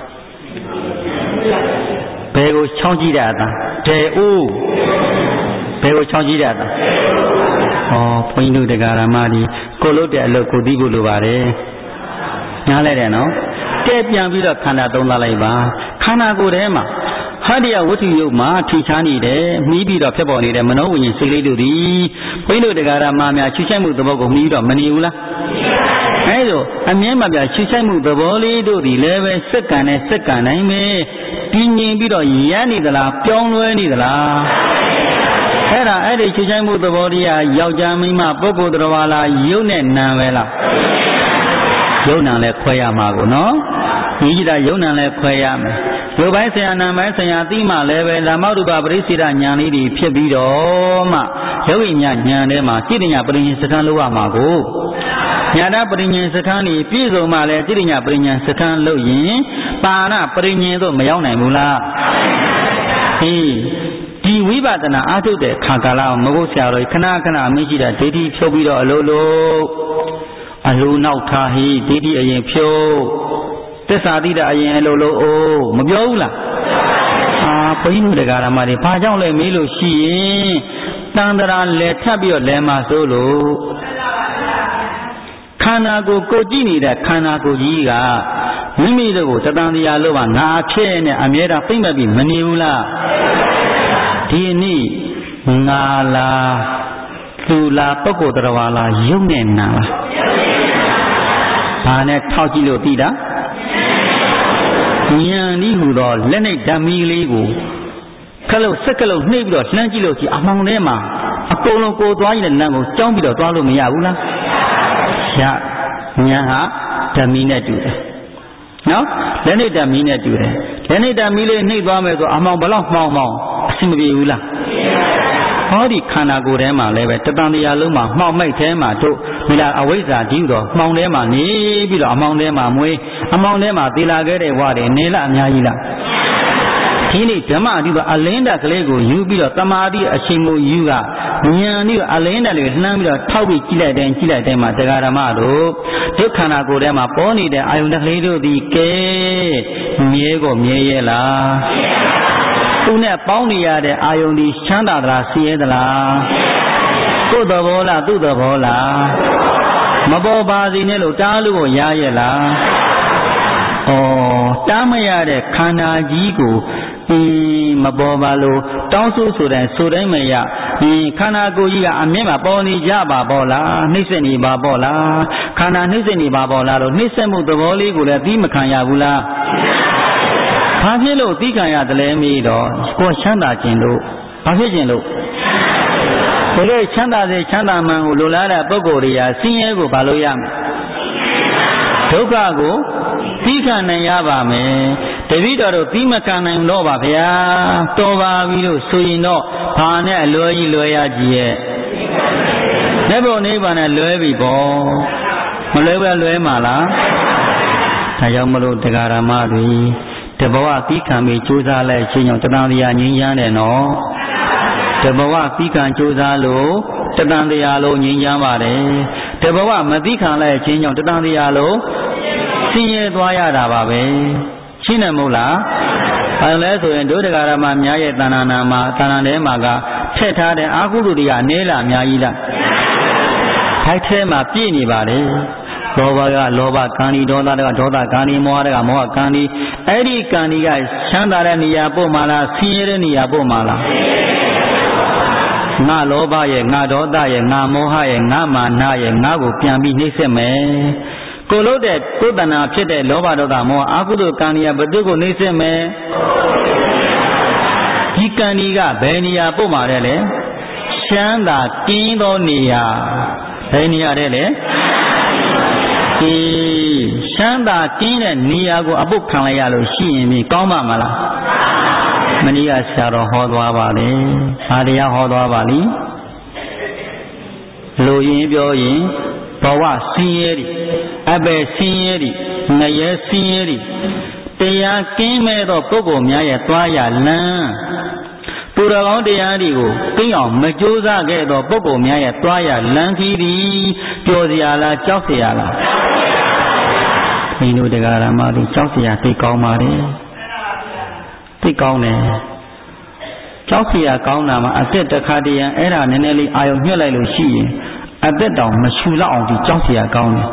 ဘယ်ကိုချောင်းကြည့်တဲ့အတန်ဒေဦးဘယ်ကိုချောင်းကြည့်တဲ့အတန်ဩဘုန်းကြီးတို့တရားဓမ္မကြီးကိုလို့တဲ့အလုပ်ကိုသိဖို့လိုပါတယ်နားလဲတယ်နော်ကဲပြန်ပြီးတော့ခန္ဓာသုံးသပ်လိုက်ပါခန္ဓာကိုယ်ထဲမှာဟာဒီယဝတ္ထုယုတ်မှာထူခြားနေတယ်မှီးပြီးတော့ဖြစ်ပေါ်နေတဲ့မနောဝိညာဉ်စိတ်လေးတို့သည်ဘုန်းကြီးတို့တရားဓမ္မများချွတ်ချိုက်မှုသဘောကိုမှီးတော့မနေဘူးလားအဲဒါအမြဲမပြချွတ်ချိုက်မှုသဘောလေးတို့သည်လည်းပဲစက္ကန့်နဲ့စက္ကန့်တိုင်းပဲတည်ငြိမ်ပြီးတော့ရမ်းနေသလားပြောင်းလဲနေသလားအဲ့ဒါအဲ့ဒီချွတ်ချိုက်မှုသဘောတရားယောက်ျားမိန်းမပုဂ္ဂိုလ်တော်ဝါလားယုတ်နဲ့နာပဲလားယုံနာလဲခွဲရမှာကိုနော်ဒီကြည့်တာယုံနာလဲခွဲရမယ်ရုပ်ပိုင်းဆရာနာပိုင်းဆရာသိမှလည်းပဲလာမောတုပပရိစ္ဆေဒဉာဏ်လေးတွေဖြစ်ပြီးတော့မှယောဂီများဉာဏ်ထဲမှာစိတ္တညာပရိညာစခန်းလောက်ရမှာကိုညာတာပရိညာစခန်းကြီးပြည့်စုံမှလည်းစိတ္တညာပရိညာစခန်းလို့ရင်ပါဏပရိညာတို့မရောက်နိုင်ဘူးလားဟေးဒီဝိပဿနာအားထုတ်တဲ့ခါကာလမဟုတ်ဆရာတော်ခဏခဏမင်းရှိတာဒိဋ္ဌိဖြုတ်ပြီးတော့အလိုလိုအလိုနောက်ထားဟိဒိဋ္ဌိအရင်ဖြုတ်သစ္စာတိတအရင်အလိုလိုအိုးမပြောဘူးလားအာဘုန်းကြီးတို့တရားဓမ္မတွေဘာကြောင့်လဲမေးလို့ရှိရင်တန်တရာလဲထပ်ပြီးတော့လဲမှာစိုးလို့ခန္ဓာကိုယ်ကိုကြည့်နေတဲ့ခန္ဓာကိုယ်ကြီးကမိမိတို့ကိုတတန်တရားလို့ပါငါဖြစ်နဲ့အမြဲတမ်းပြိမ့်မဲ့ပြီးမနေဘူးလားဒီနေ့ငါလားသူလားပုဂ္ဂိုလ်တော်ဝါလားယုံနဲ့နာလားဘာနဲ့ထောက်ကြည့်လို့သိတာဉာဏ်ဤဟူသောလက်နဲ့ဓမ္မီလေးကိုခလုတ်စက်ကလုတ်နှိပ်ပြီးတော့လှမ်းကြည့်လို့ရှိအမှောင်ထဲမှာအကုန်လုံးကိုသွားရတဲ့လမ်းကိုကြောင်းပြီးတော့သွားလို့မရဘူးလားရဉာဏ်ဟာဓမ္မီနဲ့တူတယ်နော်လက်နဲ့ဓမ္မီနဲ့တူတယ်လက်နဲ့ဓမ္မီလေးနှိပ်သွားမယ်ဆိုအမှောင်ဘလောက်မှောင်မှောင်အဆင်မပြေဘူးလားဟောဒီခန္ဓာကိုယ်ထဲမှာလည်းပဲတတန်တရားလုံးမှာမှောင်မိုက်ထဲမှာတို့ဒီလားအဝိဇ္ဇာဒီဥတော်မှောင်ထဲမှာနေပြီးတော့အမှောင်ထဲမှာမွေးအမှောင်ထဲမှာသီလာခဲ့တဲ့ဝါတွေနေလားအများကြီးလားဒီနေ့ဓမ္မအတိကအလင်းတက်ကလေးကိုယူပြီးတော့တမာတိအချိန်ကိုယူကဉာဏ်ဒီအလင်းတက်လေးလှမ်းပြီးတော့ထောက်ပြီးကြည့်လိုက်တိုင်းကြည့်လိုက်တိုင်းမှာတရားဓမ္မတို့ဒုက္ခနာကိုယ်ထဲမှာပေါ်နေတဲ့အာယုန်တက်ကလေးတို့ဒီကဲမြဲကိုမြဲရဲ့လားသူနဲ့ပေါင်းနေရတဲ့အာယုန်ဒီချမ်းသာသလားဆင်းရဲသလားကိုယ်သဘောလားသူ့သဘောလားမပေါ်ပါစေနဲ့လို့တားလို့ကိုရရဲ့လားဩတားမရတဲ့ခန္ဓာကြီးကိုဒီမပေါ်ပါလို့တောင်းဆိုဆိုတဲ့ဆိုတိုင်းမရဒီခန္ဓာကိုယ်ကြီးကအမြဲမှာပေါ်နေကြပါပေါ့လားနှိမ့်ဆက်နေပါပေါ့လားခန္ဓာနှိမ့်ဆက်နေပါပေါ့လားလို့နှိမ့်ဆက်မှုသဘောလေးကိုလည်းသိမခံရဘူးလားဘာဖြစ်လို့သိခံရတယ်လဲမေးတော့ကိုယ်ချမ်းသာခြင်းလို့ဘာဖြစ်ခြင်းလို့ဘယ်လိုချမ်းသာစေချမ်းသာမှန်ကိုလိုလားတဲ့ပုဂ္ဂိုလ်တွေကဆင်းရဲကိုဘာလို့ရမလဲဒုက္ခကိုသိခံနိုင်ရပါမယ်တပည့်တော်တို့သိမခံနိုင်တော့ပါဗျာတော်ပါပြီလို့ဆိုရင်တော့ဘာနဲ့အလွယ်ကြီးလွယ်ရကြီးရဲ့လက်ပေါ်နိဗ္ဗာန်နဲ့လွယ်ပြီပေါ့မလွယ်ပဲလွယ်မှာလားဒါကြောင့်မလို့တရားဓမ္မတွေတဘဝသီးခံပြီးကြိုးစားလိုက်ခြင်းကြောင့်တဏှာတရားငြိမ်းချမ်းတယ်နော်တဘဝသီးခံကြိုးစားလို့တဏှာတရားလုံးငြိမ်းချမ်းပါတယ်တဘဝမသီးခံလိုက်ခြင်းကြောင့်တဏှာတရားလုံးဆင်းရဲသွားရတာပါပဲရှင်းတယ်မဟုတ်လားအဲလဲဆိုရင်ဒုဒကာရမများရဲ့တဏှာနာမှာတဏှာထဲမှာကထည့်ထားတဲ့အာဟုတုတွေကနေလားအများကြီးလားထိုက်ထဲမှာပြည့်နေပါတယ်လောဘကလောဘကံဒီဒေါသကဒေါသကံဒီမောဟကမောဟကံဒီအဲ့ဒီကံဒီကချမ်းသာတဲ့နေရာပို့မှာလားဆင်းရဲတဲ့နေရာပို့မှာလားငါလောဘရဲ့ငါဒေါသရဲ့ငါမောဟရဲ့ငါမာနရဲ့ငါကိုပြန်ပြီးနှိမ့်ဆက်မယ်ကိုလို့တဲ့ကိုယ်တဏှာဖြစ်တဲ့လောဘဒေါသမောဟအကုသိုလ်ကံကြီးဘယ်သူကိုနှိမ့်ဆက်မယ်ဒီကံကြီးကဘယ်နေရာပို့မှာလဲလေချမ်းသာကင်းသောနေရာဘယ်နေရာတဲ့လေဒီချမ်းသာကင်းတဲ့နေရာကိုအပုတ်ခံလိုက်ရလို့ရှိရင်ပြီကောင်းပါမလားမနေ့ကဆရာတော်ဟောသွားပါလေဘာတရားဟောသွားပါလိလူရင်းပြောရင်ဘဝဆင်းရဲသည်အပယ်ဆင်းရဲသည်ငရဲဆင်းရဲသည်တရားကင်းမဲ့သောပုဂ္ဂိုလ်များရဲ့သွားရလမ်းသူတော်ကောင်းတရားတွေကိုကင်းအောင်မကြိုးစားခဲ့သောပုဂ္ဂိုလ်များရဲ့သွားရလမ်းကြီးသည်ပျော်စရာလားကြောက်စရာလားမိတို့တရားဓမ္မတွေကြောက်စရာသိကောင်းပါလေသိကောင်းတယ်ကြောက်စရာကောင်းတာမှာအသက်တစ်ခါတည်းရန်အဲ့ဒါနည်းနည်းလေးအာရုံညှက်လိုက်လို့ရှိရင်အသက်တောင်မရှူလောက်အောင်ဒီကြောက်စရာကောင်းတယ်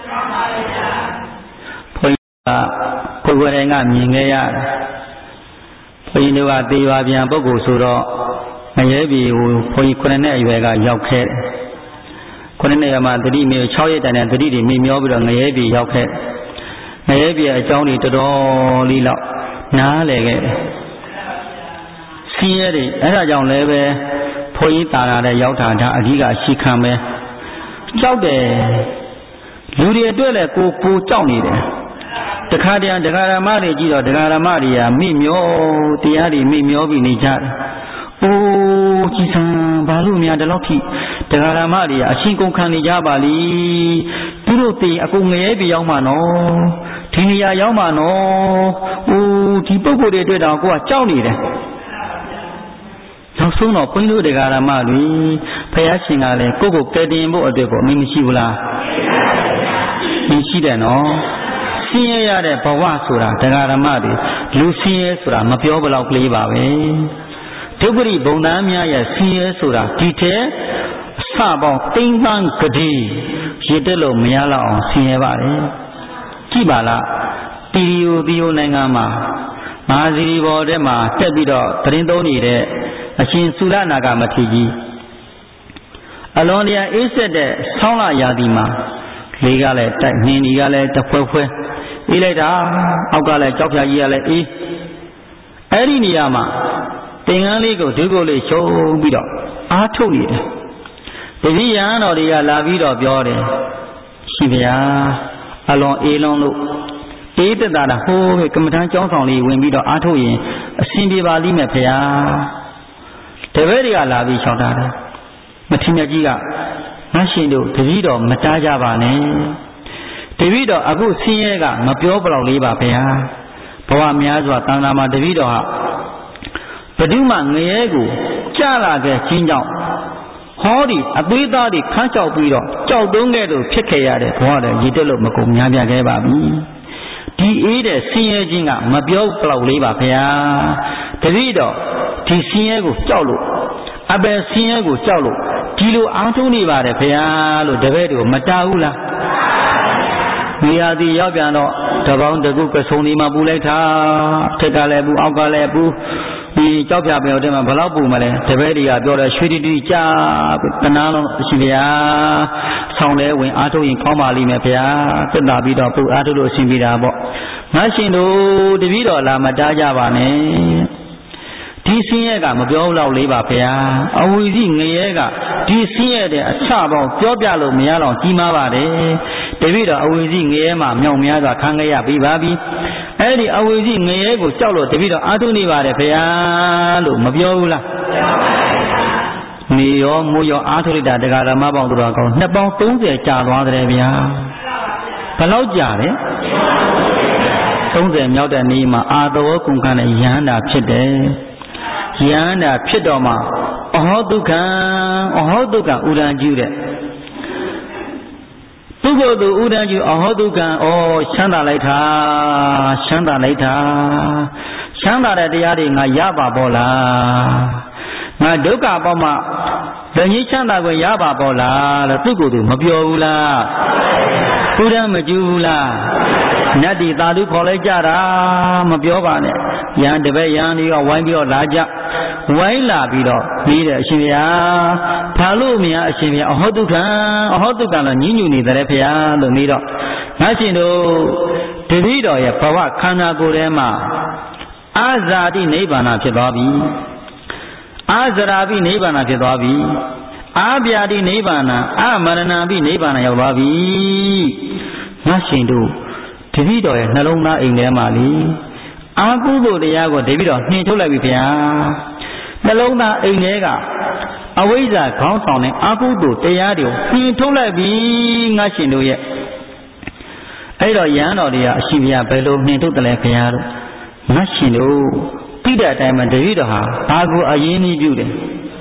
ဘုရားကကိုယ်ကိုယ်တိုင်ကမြင်ခဲ့ရတယ်ဘုန်းကြီးတို့ကသေပါပြန်ပုဂ္ဂိုလ်ဆိုတော့ငရဲပြီဟိုဘုန်းကြီးခုနှစ်နှစ်အရွယ်ကရောက်ခဲ့တယ်ခုနှစ်နှစ်ရမှတတိမေ၆ရက်တန်တဲ့တတိတွေမိမျောပြီးတော့ငရဲပြီရောက်ခဲ့ငရဲပြီအကြောင်းတွေတော်တော်လေးလောက်နားလည်ခဲ့တယ်ဆင်းရဲတွေအဲ့ဒါကြောင့်လည်းပဲဘုန်းကြီးတာလာတဲ့ရောက်တာဒါအဓိကအရှိခံပဲကြောက်တယ်လူတွေအတွက်လည်းကိုကိုကြောက်နေတယ်တခါတည်းတရားဓမ္မတွေကြည့်တော့တရားဓမ္မတွေကမိမျောတရားတွေမိမျောပြီးနေကြတယ်။အိုးကြည်စံဘာလို့များဒီလောက်ထိတရားဓမ္မတွေကအချင်းကုန်ခံနေကြပါလိသူတို့တည်အကုန်ငရဲပြရောက်မှာနော်ဒီနေရာရောက်မှာနော်အိုးဒီပုဂ္ဂိုလ်တွေအတွက်တော့ကိုကကြောက်နေတယ်နောက်ဆုံးတော့ဘုန်းကြီးတို့တရားဓမ္မတွေဘုရားရှင်ကလည်းကိုယ့်ကိုကယ်တင်ဖို့အတွက်ကိုအမင်းမရှိဘူးလားမရှိတယ်နော်ဆင်းရဲရတဲ့ဘဝဆိုတာတရားဓမ္မတွေလူဆင်းရဲဆိုတာမပြောဘလောက်ကလေးပါပဲဒုက္ခရိဘုံသားများရဲ့ဆင်းရဲဆိုတာဒီတဲ့အစပေါင်းတိမ့်ပန်းကတိရစ်တက်လို့မရတော့အောင်ဆင်းရဲပါတယ်ကြည့်ပါလားတီရီယိုတီယိုနိုင်ငံမှာမဟာစီရီဘော်ထဲမှာတက်ပြီးတော့သတင်းသုံးနေတဲ့အရှင်သုလနာဂမထေရကြီးအလွန်တရာအေးဆက်တဲ့ဆောင်းလရာသီမှာလေကလည်းတိုက်နှင်းကြီးကလည်းတဖွဲဖွဲအေးလိုက်တာအောက်ကလည်းကြောက်ဖြာကြီးကလည်းအေးအဲ့ဒီနေရာမှာသင်္ကန်းလေးကိုဒုက္ခလေးရှုံးပြီးတော့အားထုတ်နေတယ်တပည့်ရဟန်းတော်တွေကလာပြီးတော့ပြောတယ်ရှင်ဗျာအလွန်အေးလုံးလို့အေးတတာဟိုးပဲကမ္မထမ်းကျောင်းဆောင်လေးဝင်ပြီးတော့အားထုတ်ရင်အဆင်ပြေပါလိမ့်မယ်ဗျာတပည့်တွေကလာပြီးရှောက်တာတယ်မထေရကြီးကငါရှင်တို့တပည့်တော်မတားကြပါနဲ့တပည့်တော်အခုဆင်းရဲကမပြောဘလောက်လေးပါဗျာဘဝများစွာတန်ခါမှာတပည့်တော်ဟာဘယ်သူမှငရဲကိုကြားလာခဲ့ခြင်းကြောင့်ဟောဒီအသေးသားတွေခန်းချောက်ပြီးတော့ကြောက်တုံးခဲ့လို့ဖြစ်ခဲ့ရတဲ့ဘဝတွေရည်တက်လို့မကုန်များပြခဲ့ပါပြီဒီအေးတဲ့ဆင်းရဲခြင်းကမပြောဘလောက်လေးပါဗျာတပည့်တော်ဒီဆင်းရဲကိုကြောက်လို့အပယ်ဆင်းရဲကိုကြောက်လို့ဒီလိုအားထုတ်နေပါတယ်ဗျာလို့တပည့်တို့မတားဘူးလားနေရာဒီရောက်ပြန်တော့တပေါင်းတကုကဆုံဒီမှာပူလိုက်တာထက်ကလည်းပူအောက်ကလည်းပူဒီကြောက်ပြပြောတဲ့မှာဘလောက်ပူမလဲတပည့်တွေကပြောတယ်ရွှေတီတီကြာတနာလုံးရှိဗျာဆောင်းလဲဝင်အားထုတ်ရင်ကောင်းပါလိမ့်မယ်ဗျာသက်သာပြီးတော့ပူအားထုတ်လို့အဆင်ပြေတာပေါ့ငါရှင်တို့တပည့်တော်လာမတားကြပါနဲ့ဒီဆင်းရဲကမပြောတော့လေးပါဗျာအဝီစီငရဲကဒီဆင်းရဲတဲ့အချပေါင်းပြောပြလို့မရတော့ကြီးမားပါတယ်တပည့်တော်အဝီစီငရဲမှာမြောက်များစွာခံခဲ့ရပြီးပါပြီအဲ့ဒီအဝီစီငရဲကိုကြောက်လို့တပည့်တော်အားထုတ်နေပါတယ်ဗျာလို့မပြောဘူးလားနေရောမိုးရောအားထုတ်လိုက်တာတရားဓမ္မပေါင်းသူတော်ကောင်းနှစ်ပေါင်းသုံးဆယ်ကြာသွားတယ်ဗျာဘယ်လောက်ကြာလဲသုံးဆယ်မြောက်တဲ့နေ့မှာအာသဝကုံကနဲ့ယဟန္တာဖြစ်တယ်ယန္တာဖြစ်တော်မှာအဟောဒုက္ခံအဟောဒုက္ခဥဒံကျူတဲ့သူကိုယ်သူဥဒံကျူအဟောဒုက္ခံဩချမ်းသာလိုက်တာချမ်းသာလိုက်တာချမ်းသာတဲ့တရားတွေငါရပါပေါ့လားငါဒုက္ခပေါ့မှဗညိချမ်းသာကိုရပါပေါ့လားလို့သူကိုယ်သူမပြောဘူးလားဥဒံမကျူဘူးလားနတ်ဒီသာဓုခေါ်လိုက်ကြတာမပြောပါနဲ့ယဟန်တပည့်ယဟန်တွေကဝိုင်းပြီးတော့လာကြဝိုင်းလာပြီးတော့ပြီးတယ်အရှင်ဗျာဘာလို့မရအရှင်ဗျာအဟောတုခံအဟောတုခံတော့ညှဉ်းညူနေတယ်ဖေဟာလို့ပြီးတော့ငါရှင်တို့တတိတော်ရဲ့ဘဝခန္ဓာကိုယ်ထဲမှာအာဇာတိနိဗ္ဗာန်ဖြစ်သွားပြီအာဇရာပိနိဗ္ဗာန်ဖြစ်သွားပြီအာဗျာတိနိဗ္ဗာန်အာမရဏပိနိဗ္ဗာန်ရောက်သွားပြီငါရှင်တို့တတိတော်ရဲ့နှလုံးသားအိမ်ထဲမှာလေအာကုသိုလ်တရားကိုတပည့်တော်နှင်ထုတ်လိုက်ပြီဗျာနှလုံးသားအိမ်ထဲကအဝိဇ္ဇာခေါင်းဆောင်တဲ့အာကုသိုလ်တရားတွေကိုနှင်ထုတ်လိုက်ပြီငါရှင်တို့ရဲ့အဲ့တော့ယဟန်တော်တွေကအရှိဘုရားဘယ်လိုနှင်ထုတ်တယ်လဲခင်ဗျားတို့ငါရှင်တို့သိတဲ့အတိုင်းမှာတပည့်တော်ဟာဘာကိုအရင်ကြီးပြုတယ်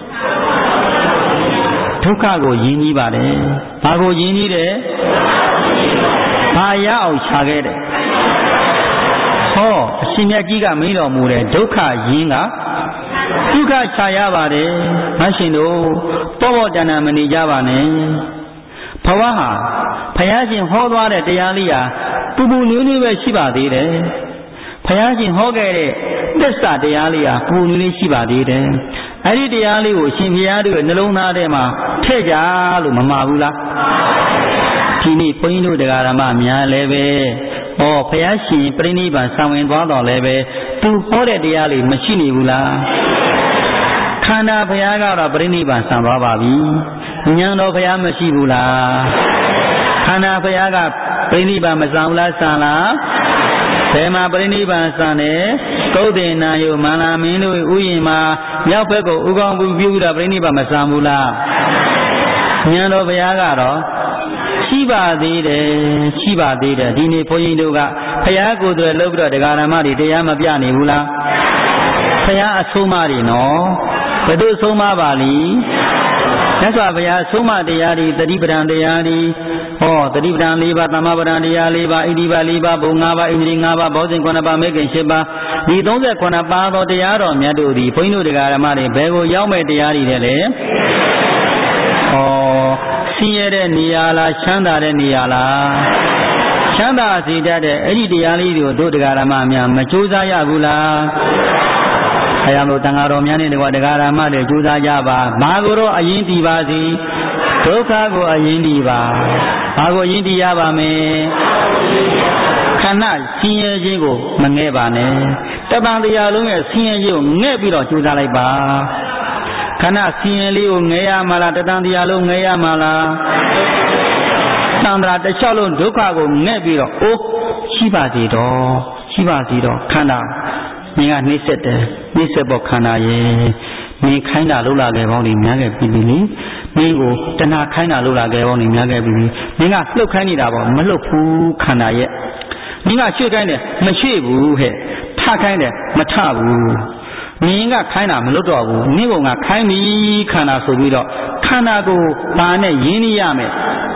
ဒုက္ခကိုယဉ်ကြီးပါတယ်ဘာကိုယဉ်ကြီးတယ်ဘာရအောင်ခြာခဲ့တယ်ဟောအရှင်မြတ်ကြီးကမင်းတော်မူတဲ့ဒုက္ခယဉ်ကဒုက္ခခြာရပါတယ်ငါရှင်တို့ပေါ်ပေါ်တဏ္ဍမနေကြပါနဲ့ဘဝဟာဘုရားရှင်ဟောသွားတဲ့တရားလေးဟာပူပူနွေးနွေးပဲရှိပါသေးတယ်ဘုရားရှင်ဟောခဲ့တဲ့သစ္စာတရားလေးဟာပူနွေးလေးရှိပါသေးတယ်အဲ့ဒီတရားလေးကိုရှင်ဘုရားတို့ရဲ့နှလုံးသားထဲမှာထည့်ကြလို့မမှားဘူးလားဒီနေ့ဘုန်းကြီးတို့တရားဓမ္မများလည်းပဲဟောဘုရားရှင်ပြိဋိဘံဆောင်ဝင်သွားတော်လည်းပဲသူဟောတဲ့တရားလေးမရှိနေဘူးလားခန္ဓာဘုရားကတော့ပြိဋိဘံဆောင်သွားပါပြီဉာဏ်တော်ဘုရားမရှိဘူးလားခန္ဓာဘုရားကပြိဋိဘံမဆောင်လားဆံလားဘယ်မှာပြိဋိဘံဆံတယ်ကုဋ္ဌေနာယုမန္လာမင်းတို့ဥယျာဉ်မှာမြောက်ဘက်ကိုဥကောင်းပြုပြုတာပြိဋိဘံမဆံဘူးလားဉာဏ်တော်ဘုရားကတော့ရှိပါသေးတယ်ရှိပါသေးတယ်ဒီနေ့ဘုန်းကြီးတို့ကဘုရားကိုယ်တော်လှုပ်ပြီးတော့တရားဓမ္မတွေတရားမပြနေဘူးလားဘုရားအဆုံးအမတွေနော်ဘယ်သူအဆုံးအမပါလိမြတ်စွာဘုရားအဆုံးအမတရားတွေတတိပဒံတရားတွေဟောတတိပဒံ၄ပါးသမ္မာပဒံတရား၄ပါးဣတိပါ၄ပါးဘုံ၅ပါးဣန္ဒြေ၅ပါးဘောဇဉ်9ပါးမေခင်၈ပါးဒီ39ပါးသောတရားတော်မြတ်တို့သည်ဘုန်းကြီးတို့တရားဓမ္မတွေဘယ်ကိုရောက်မဲ့တရားတွေလဲလေဟောဆင်းရဲတဲ့နေရာလားချမ်းသာတဲ့နေရာလားချမ်းသာစေတတ်တဲ့အဲ့ဒီတရားလေးတွေကိုတို့တရားဓမ္မများမကြိုးစားရဘူးလားအဲရလို့တန်ဃာတော်များနဲ့တကွာတရားဓမ္မတွေကြိုးစားကြပါဘာကိုတော့အရင်တည်ပါစီဒုက္ခကိုအရင်တည်ပါဘာကိုအရင်တည်ရပါမယ်ခန္ဓာဆင်းရဲခြင်းကိုမငဲ့ပါနဲ့တပံတရားလုံးရဲ့ဆင်းရဲခြင်းကိုငဲ့ပြီးတော့ကြိုးစားလိုက်ပါခန္ဓာဆင်းရဲလေးကိုငဲရမှာလားတတန်တရားလုံးငဲရမှာလားသံဃာတစ်လျှောက်လုံးဒုက္ခကိုငဲ့ပြီးတော့အိုးရှိပါသေးတော့ရှိပါသေးတော့ခန္ဓာမင်းကနှိမ့်ဆက်တယ်နှိမ့်ဆက်ဖို့ခန္ဓာရဲ့မင်းခိုင်းတာလုပ်လာခဲ့ပေါင်းနေများခဲ့ပြီလေမင်းကိုတဏှာခိုင်းတာလုပ်လာခဲ့ပေါင်းနေများခဲ့ပြီမင်းကလှုပ်ခိုင်းနေတာပေါ့မလှုပ်ဘူးခန္ဓာရဲ့မင်းကရွှေ့ခိုင်းတယ်မရွှေ့ဘူးဟဲ့ထခိုင်းတယ်မထဘူးမင်းကခိုင်းတာမလွတ်တော့ဘူးနင့်ဘုံကခိုင်းပြီခန္ဓာဆိုပြီးတော့ခန္ဓာကိုဘာနဲ့ရင်းနှီးရမယ်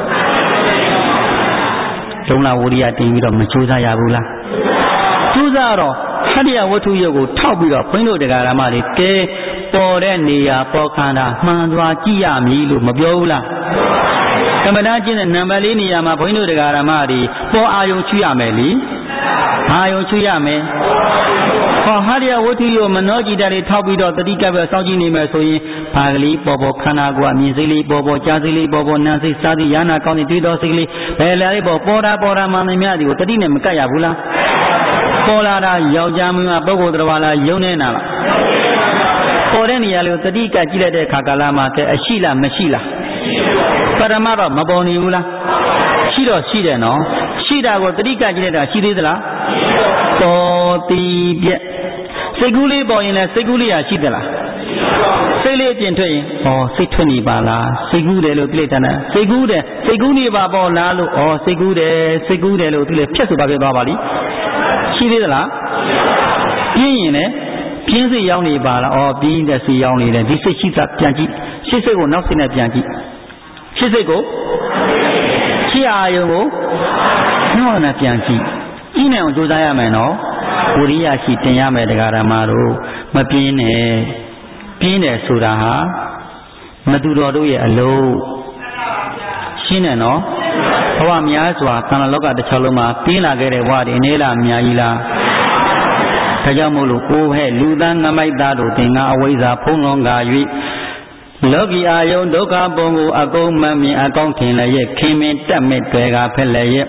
ဒုံလာဝရိယတင်ပြီးတော့မကြိုးစားရဘူးလားကြိုးစားတော့ဟတ္တယဝတ္ထုရုပ်ကိုထောက်ပြီးတော့ဘုန်းတို့တရားဓမ္မတွေကဲပေါ်တဲ့နေရာပေါ်ခန္ဓာမှန်သွားကြည့်ရမည်လို့မပြောဘူးလားကမ္မဋ္ဌာန်းကျင့်တဲ့နံပါတ်လေးနေရာမှာဘုန်းတို့တရားဓမ္မတွေပေါ်အာယုံချွရမယ်လीအာယုံချွရမယ်ဟောဟတ္တယဝတ္ထုရုပ်မနောจิตတွေထောက်ပြီးတော့တတိကပ်ပဲစောင့်ကြည့်နေမယ်ဆိုရင်ဘာကလေးပေါ်ပေါ်ခန္ဓာကိုယ်အမြင်စိတ်လေးပေါ်ပေါ်ကြားစိတ်လေးပေါ်ပေါ်နာစိတ်စားသည်ယာနာကောင်းတဲ့တွေးတော်စိတ်လေးဘယ်လာလေးပေါ်ပေါ်တာပေါ်တာမှန်သမျှဒီကိုတတိနဲ့မကပ်ရဘူးလားပေါ်လာတာယောက်ျားမင်းကပုဂ္ဂိုလ်တော်လားယုံနေတာလားပေါ်တဲ့နေရာလေးကိုတတိကကြည့်လိုက်တဲ့အခါကာလမှာကဲအရှိလားမရှိလားပရမတော့မပေါ်နေဘူးလားရှိတော့ရှိတယ်နော်ရှိတာကိုတတိကကြည့်လိုက်တာရှိသေးသလားပေါ်တီးပြက်စိတ်ကူးလေးပေါ်ရင်လည်းစိတ်ကူးလေးရရှိသလားစိတ်လေးပြင်ထွက်ရင်ဩစိတ်ထွက်နေပါလားစိတ်ကူးတယ်လို့ပြိဋ္ဌာန်းစိတ်ကူးတယ်စိတ်ကူးနေပါပေါ်လားလို့ဩစိတ်ကူးတယ်စိတ်ကူးတယ်လို့ဒီလေဖြတ်ဆိုပါပြသွားပါလိရှိသေးသလားပြင်းရင်လည်းပြင်းစိတ်ရောက်နေပါလားဩပြင်းတဲ့စိတ်ရောက်နေတယ်ဒီစိတ်ရှိတာပြန်ကြည့်ရှစ်စိတ်ကိုနောက်စိတ်နဲ့ပြန်ကြည့်ရှစ်စိတ်ကိုရှစ်အာယုံကိုနောက်နဲ့ပြန်ကြည့်ကြည့်နေအောင်ကြိုးစားရမယ်နော်ဝိရိယရှိတင်ရမယ်တရားဓမ္မတို့မပြင်းနဲ့ပြင်းတယ်ဆိုတာဟာမသူတော်တို့ရဲ့အလုံးရှင်းတယ်နော်ဘဝများစွာသံဃာလောကတစ်ချောင်းလုံးမှာပြင်းလာခဲ့တဲ့ဘဝဒီအနေလားအများကြီးလားဒါကြောင့်မို့လို့ကိုယ်ဟဲ့လူသားငမိုက်သားတို့သင်္ကာအဝိဇ္ဇာဖုံးလွန်ကာ၍လောကီအာယုံဒုက္ခပုံကိုအကုန်မမြင်အကောင်းထင်လည်းရဲ့ခင်မင်တက်မဲ့တွေကဖက်လည်းရဲ့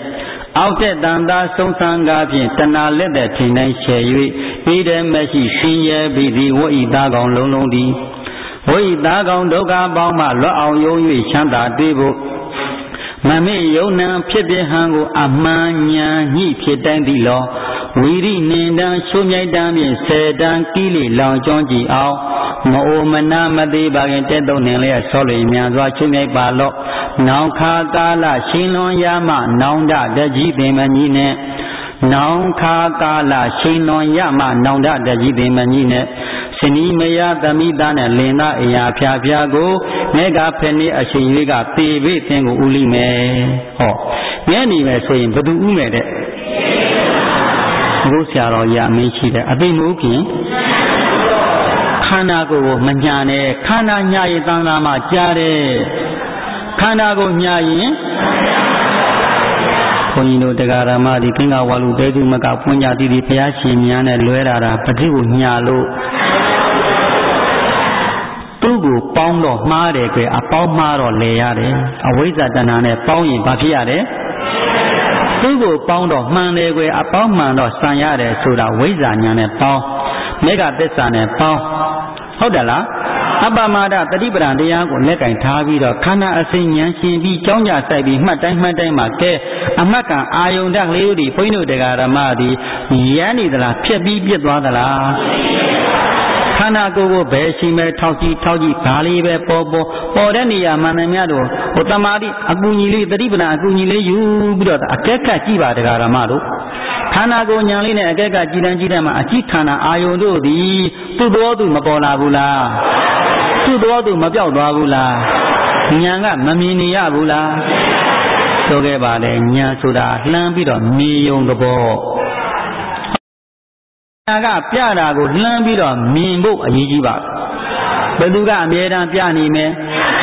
အောက်တဲ့တန်သာဆုံးဆန်းကားဖြင့်တဏှာလက်တဲ့ထင်တိုင်းချေ၍ဤတည်းမရှိရှင်ရဲပြီးသည်ဝိဤသားကောင်လုံးလုံးသည်ဝိသားကောင်ဒုက္ခပေါင်းမှလွတ်အောင်ယုံ၍ချမ်းသာတွေ့ဖို့မမေ့ယုံနံဖြစ်ပြဟံကိုအမှန်ညာညှိဖြစ်တိုင်းသည်လောဝီရိနင်တံချိုးမြိုက်တံဖြင့်ဆယ်တံကိလေလောင်ကျွမ်းကြည်အောင်မအိုမနာမသေးပါခင်တဲ့သုံးနှင်လျက်ဆောလွေမြန်စွာချိုးမြိုက်ပါလော့နောင်ခါကာလရှင်လွန်ရမနောင်တတကြီးပင်မကြီးနဲ့နောင်ခါကာလရှင်လွန်ရမနောင်တတကြီးပင်မကြီးနဲ့စနီမယသမိသားနဲ့လင်သားအရာဖျားဖျားကိုမဲကဖက်နေအချိန်လေးကပေပေသင်ကိုဥလိမယ်ဟောညနေမယ်ဆိုရင်ဘသူဥမယ်တဲ့ဘုဆရာတော်ရအမင်းရှိတယ်အသိမို့ဖြင့်ခန္ဓာကိုယ်ကိုမညာနဲ့ခန္ဓာညာရင်သံဃာမှာကြားတယ်ခန္ဓာကိုညာရင်ဘုန်းကြီးတို့တရားဓမ္မဒီကင်္ဂဝါလူတဲသူမကပွင့်ကြတည်တည်ဘုရားရှင်များနဲ့လွဲတာတာပဋိကိုညာလို့သူ့ကိုပေါင်းတော့မှားတယ်ကွယ်အပေါင်းမှားတော့လဲရတယ်အဝိဇ္ဇာတဏှာနဲ့ပေါင်းရင်ဘာဖြစ်ရလဲသူ့ကိုပေါင်းတော့မှန်တယ်ကွယ်အပေါင်းမှန်တော့ဆံရတယ်ဆိုတာဝိဇ္ဇာညာနဲ့ပေါင်းမေဃသစ္စာနဲ့ပေါင်းဟုတ်တယ်လားအပ္ပမဒတတိပဒံတရားကိုလက်ကင်ထားပြီးတော့ခန္ဓာအစဉ်ဉာဏ်ရှင်ပြီးကြောင်းကြဆိုင်ပြီးမှတ်တိုင်းမှတ်တိုင်းမှာကဲအမှတ်ကံအာယုန်တကလေးတို့ဒီဘုန်းကြီးတို့တရားဓမ္မဒီရမ်းနေသလားဖြစ်ပြီးပြစ်သွားသလားခန္ဓာကိုယ်ကိုဘယ်ရှိမဲ့ထောက်ကြည့်ထောက်ကြည့်ဒါလေးပဲပေါ်ပေါ်ပေါ်တဲ့နေရာမှန်တယ်များတော့ဟိုတမာတိအကူညီလေးတတိပဒံအကူညီလေးယူပြီးတော့အကဲခတ်ကြည့်ပါတရားဓမ္မတို့ခန္ဓာကိုယ်ညာလေးနဲ့အကဲကကြည်တန်းကြည်တန်းမှာအကြည့်ခန္ဓာအာယုန်တို့သည်သူ့တော်သူမပေါ်လာဘူးလားသူ့တော်သူမပြောက်သွားဘူးလားညာကမမြင်နေရဘူးလားဆိုခဲ့ပါလေညာဆိုတာလှမ်းပြီးတော့မြင်ယုံသဘောညာကပြတာကိုလှမ်းပြီးတော့မြင်ဖို့အရေးကြီးပါဘယ်သူကအမြဲတမ်းပြနေမယ်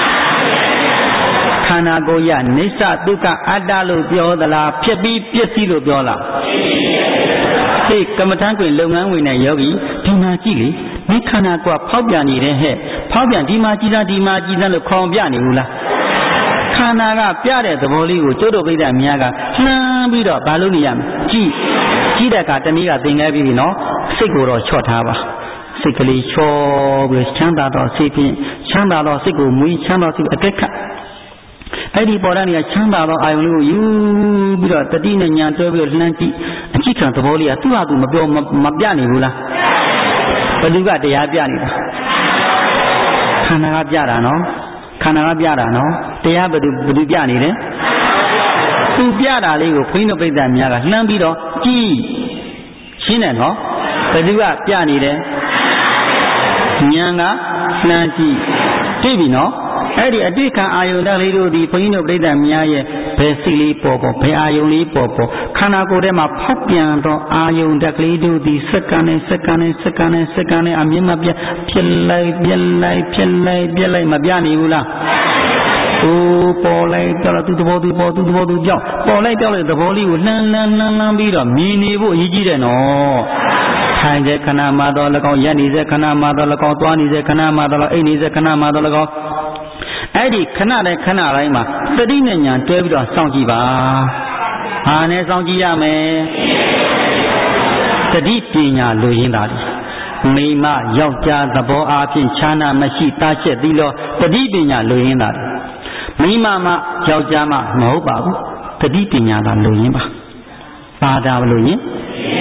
ခန္ဓာကိုယ်ရနိစ္စဒုက္ခအတ္တလို့ပြောသလားဖြစ်ပြီးပြည့်စည်လို့ပြောလားဒီကမ္မထံတွင်လုပ်ငန်းဝင်တဲ့ယောဂီဒီမှာကြည့်လေဒီခန္ဓာကိုယ်ဖောက်ပြန်နေတဲ့ဟဲ့ဖောက်ပြန်ဒီမှာကြည်လားဒီမှာကြည်လားလို့ခေါင်းပြနေဘူးလားခန္ဓာကပြတဲ့သဘောလေးကိုကျုပ်တို့ပြိဿအများကလှမ်းပြီးတော့ဘာလို့နေရမလဲကြည့်ကြည့်တဲ့အခါတနည်းကသင်ခဲ့ပြီးပြီနော်စိတ်ကိုတော့ချော့ထားပါစိတ်ကလေးချော့ပြီးချမ်းသာတော့စိတ်ဖြင့်ချမ်းသာတော့စိတ်ကိုမွေးချမ်းသာစိတ်အကက်ခတ်အဲ့ဒီပေါ်တဲ့နေရာချမ်းသာသောအာယုံလေးကိုယူပြီးတော့တတိနဲ့ညာတွဲပြီးတော့လှမ်းကြည့်အကြည့်ခံသဘောလေးကသူ့ဟာသူမပြောမပြနေဘူးလားဘယ်သူကတရားပြနေတာခန္ဓာကပြတာနော်ခန္ဓာကပြတာနော်တရားဘယ်သူဘယ်သူပြနေလဲသူပြတာလေးကိုခွင်းတို့ပြိဿများကလှမ်းပြီးတော့ကြည့်ရှင်းတယ်နော်ဘယ်သူကပြနေတယ်ဉာဏ်ကလှမ်းကြည့်သိပြီနော်အဲ့ဒီအတိခံအာယုန်တက်လေးတို့ဒီဘုန်းကြီးတို့ပြိဿများရဲ့ဘယ်စိလေးပေါ်ပေါ်ဘယ်အာယုန်လေးပေါ်ပေါ်ခန္ဓာကိုယ်ထဲမှာဖောက်ပြန်သောအာယုန်တက်ကလေးတို့ဒီစက္ကန့်နဲ့စက္ကန့်နဲ့စက္ကန့်နဲ့စက္ကန့်နဲ့အမြင်မပြဖြစ်လိုက်ပြက်လိုက်ဖြစ်လိုက်ပြက်လိုက်မပြနေဘူးလားသူပေါ်လိုက်ပြောတော့သူသဘောသူပေါ်သူသဘောသူပြောပေါ်လိုက်ပြောလိုက်သဘောလေးကိုလှမ်းလှမ်းလှမ်းလှမ်းပြီးတော့မြင်နေဖို့အရေးကြီးတယ်နော်ထိုင်တဲ့ခဏမှတော့၎င်းရက်နေတဲ့ခဏမှတော့၎င်းသွားနေတဲ့ခဏမှတော့အိတ်နေတဲ့ခဏမှတော့၎င်းအဲ့ဒီခဏတိုင်းခဏတိုင်းမှာသတိနဲ့ဉာဏ်တွဲပြီးတော့စောင့်ကြည့်ပါဟာနဲ့စောင့်ကြည့်ရမယ်သတိပညာလိုရင်းတာဒီမိမယောက်ျားသဘောအားဖြင့်ခြားနာမရှိတားချက်သီးလို့သတိပညာလိုရင်းတာမိမမယောက်ျားမမဟုတ်ပါဘူးသတိပညာကလိုရင်းပါပါတာမလို့ရင်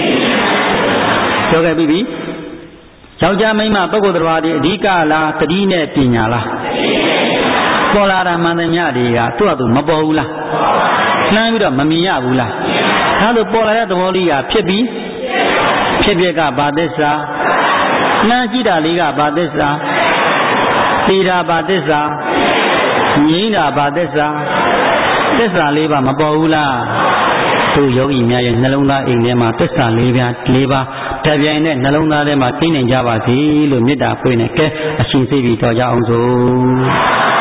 ပြောခဲ့ပြီပြီယောက်ျားမိန်းမပုဂ္ဂိုလ်တော်ဒီအဓိကလားသတိနဲ့ပညာလားပေါ်လာတာမှန်သမျှတွေကသူ့အတူမပေါ်ဘူးလားလှမ်းပြီးတော့မမြင်ရဘူးလားဒါလို့ပေါ်လာတဲ့သဘောလေးကဖြစ်ပြီးဖြစ်ဖြစ်ကဘာသစ္စာလှမ်းကြည့်တာလေးကဘာသစ္စာသိတာဘာသစ္စာငြိမ်းတာဘာသစ္စာသစ္စာလေးပါမပေါ်ဘူးလားသူယောဂီများရဲ့နှလုံးသားအိမ်ထဲမှာသစ္စာလေးပါးလေးပါးတပြိုင်နဲ့နှလုံးသားထဲမှာသိနေကြပါစေလို့မေတ္တာဖွင့်နေကဲအရှင်သိပြီတော်ကြအောင်စို့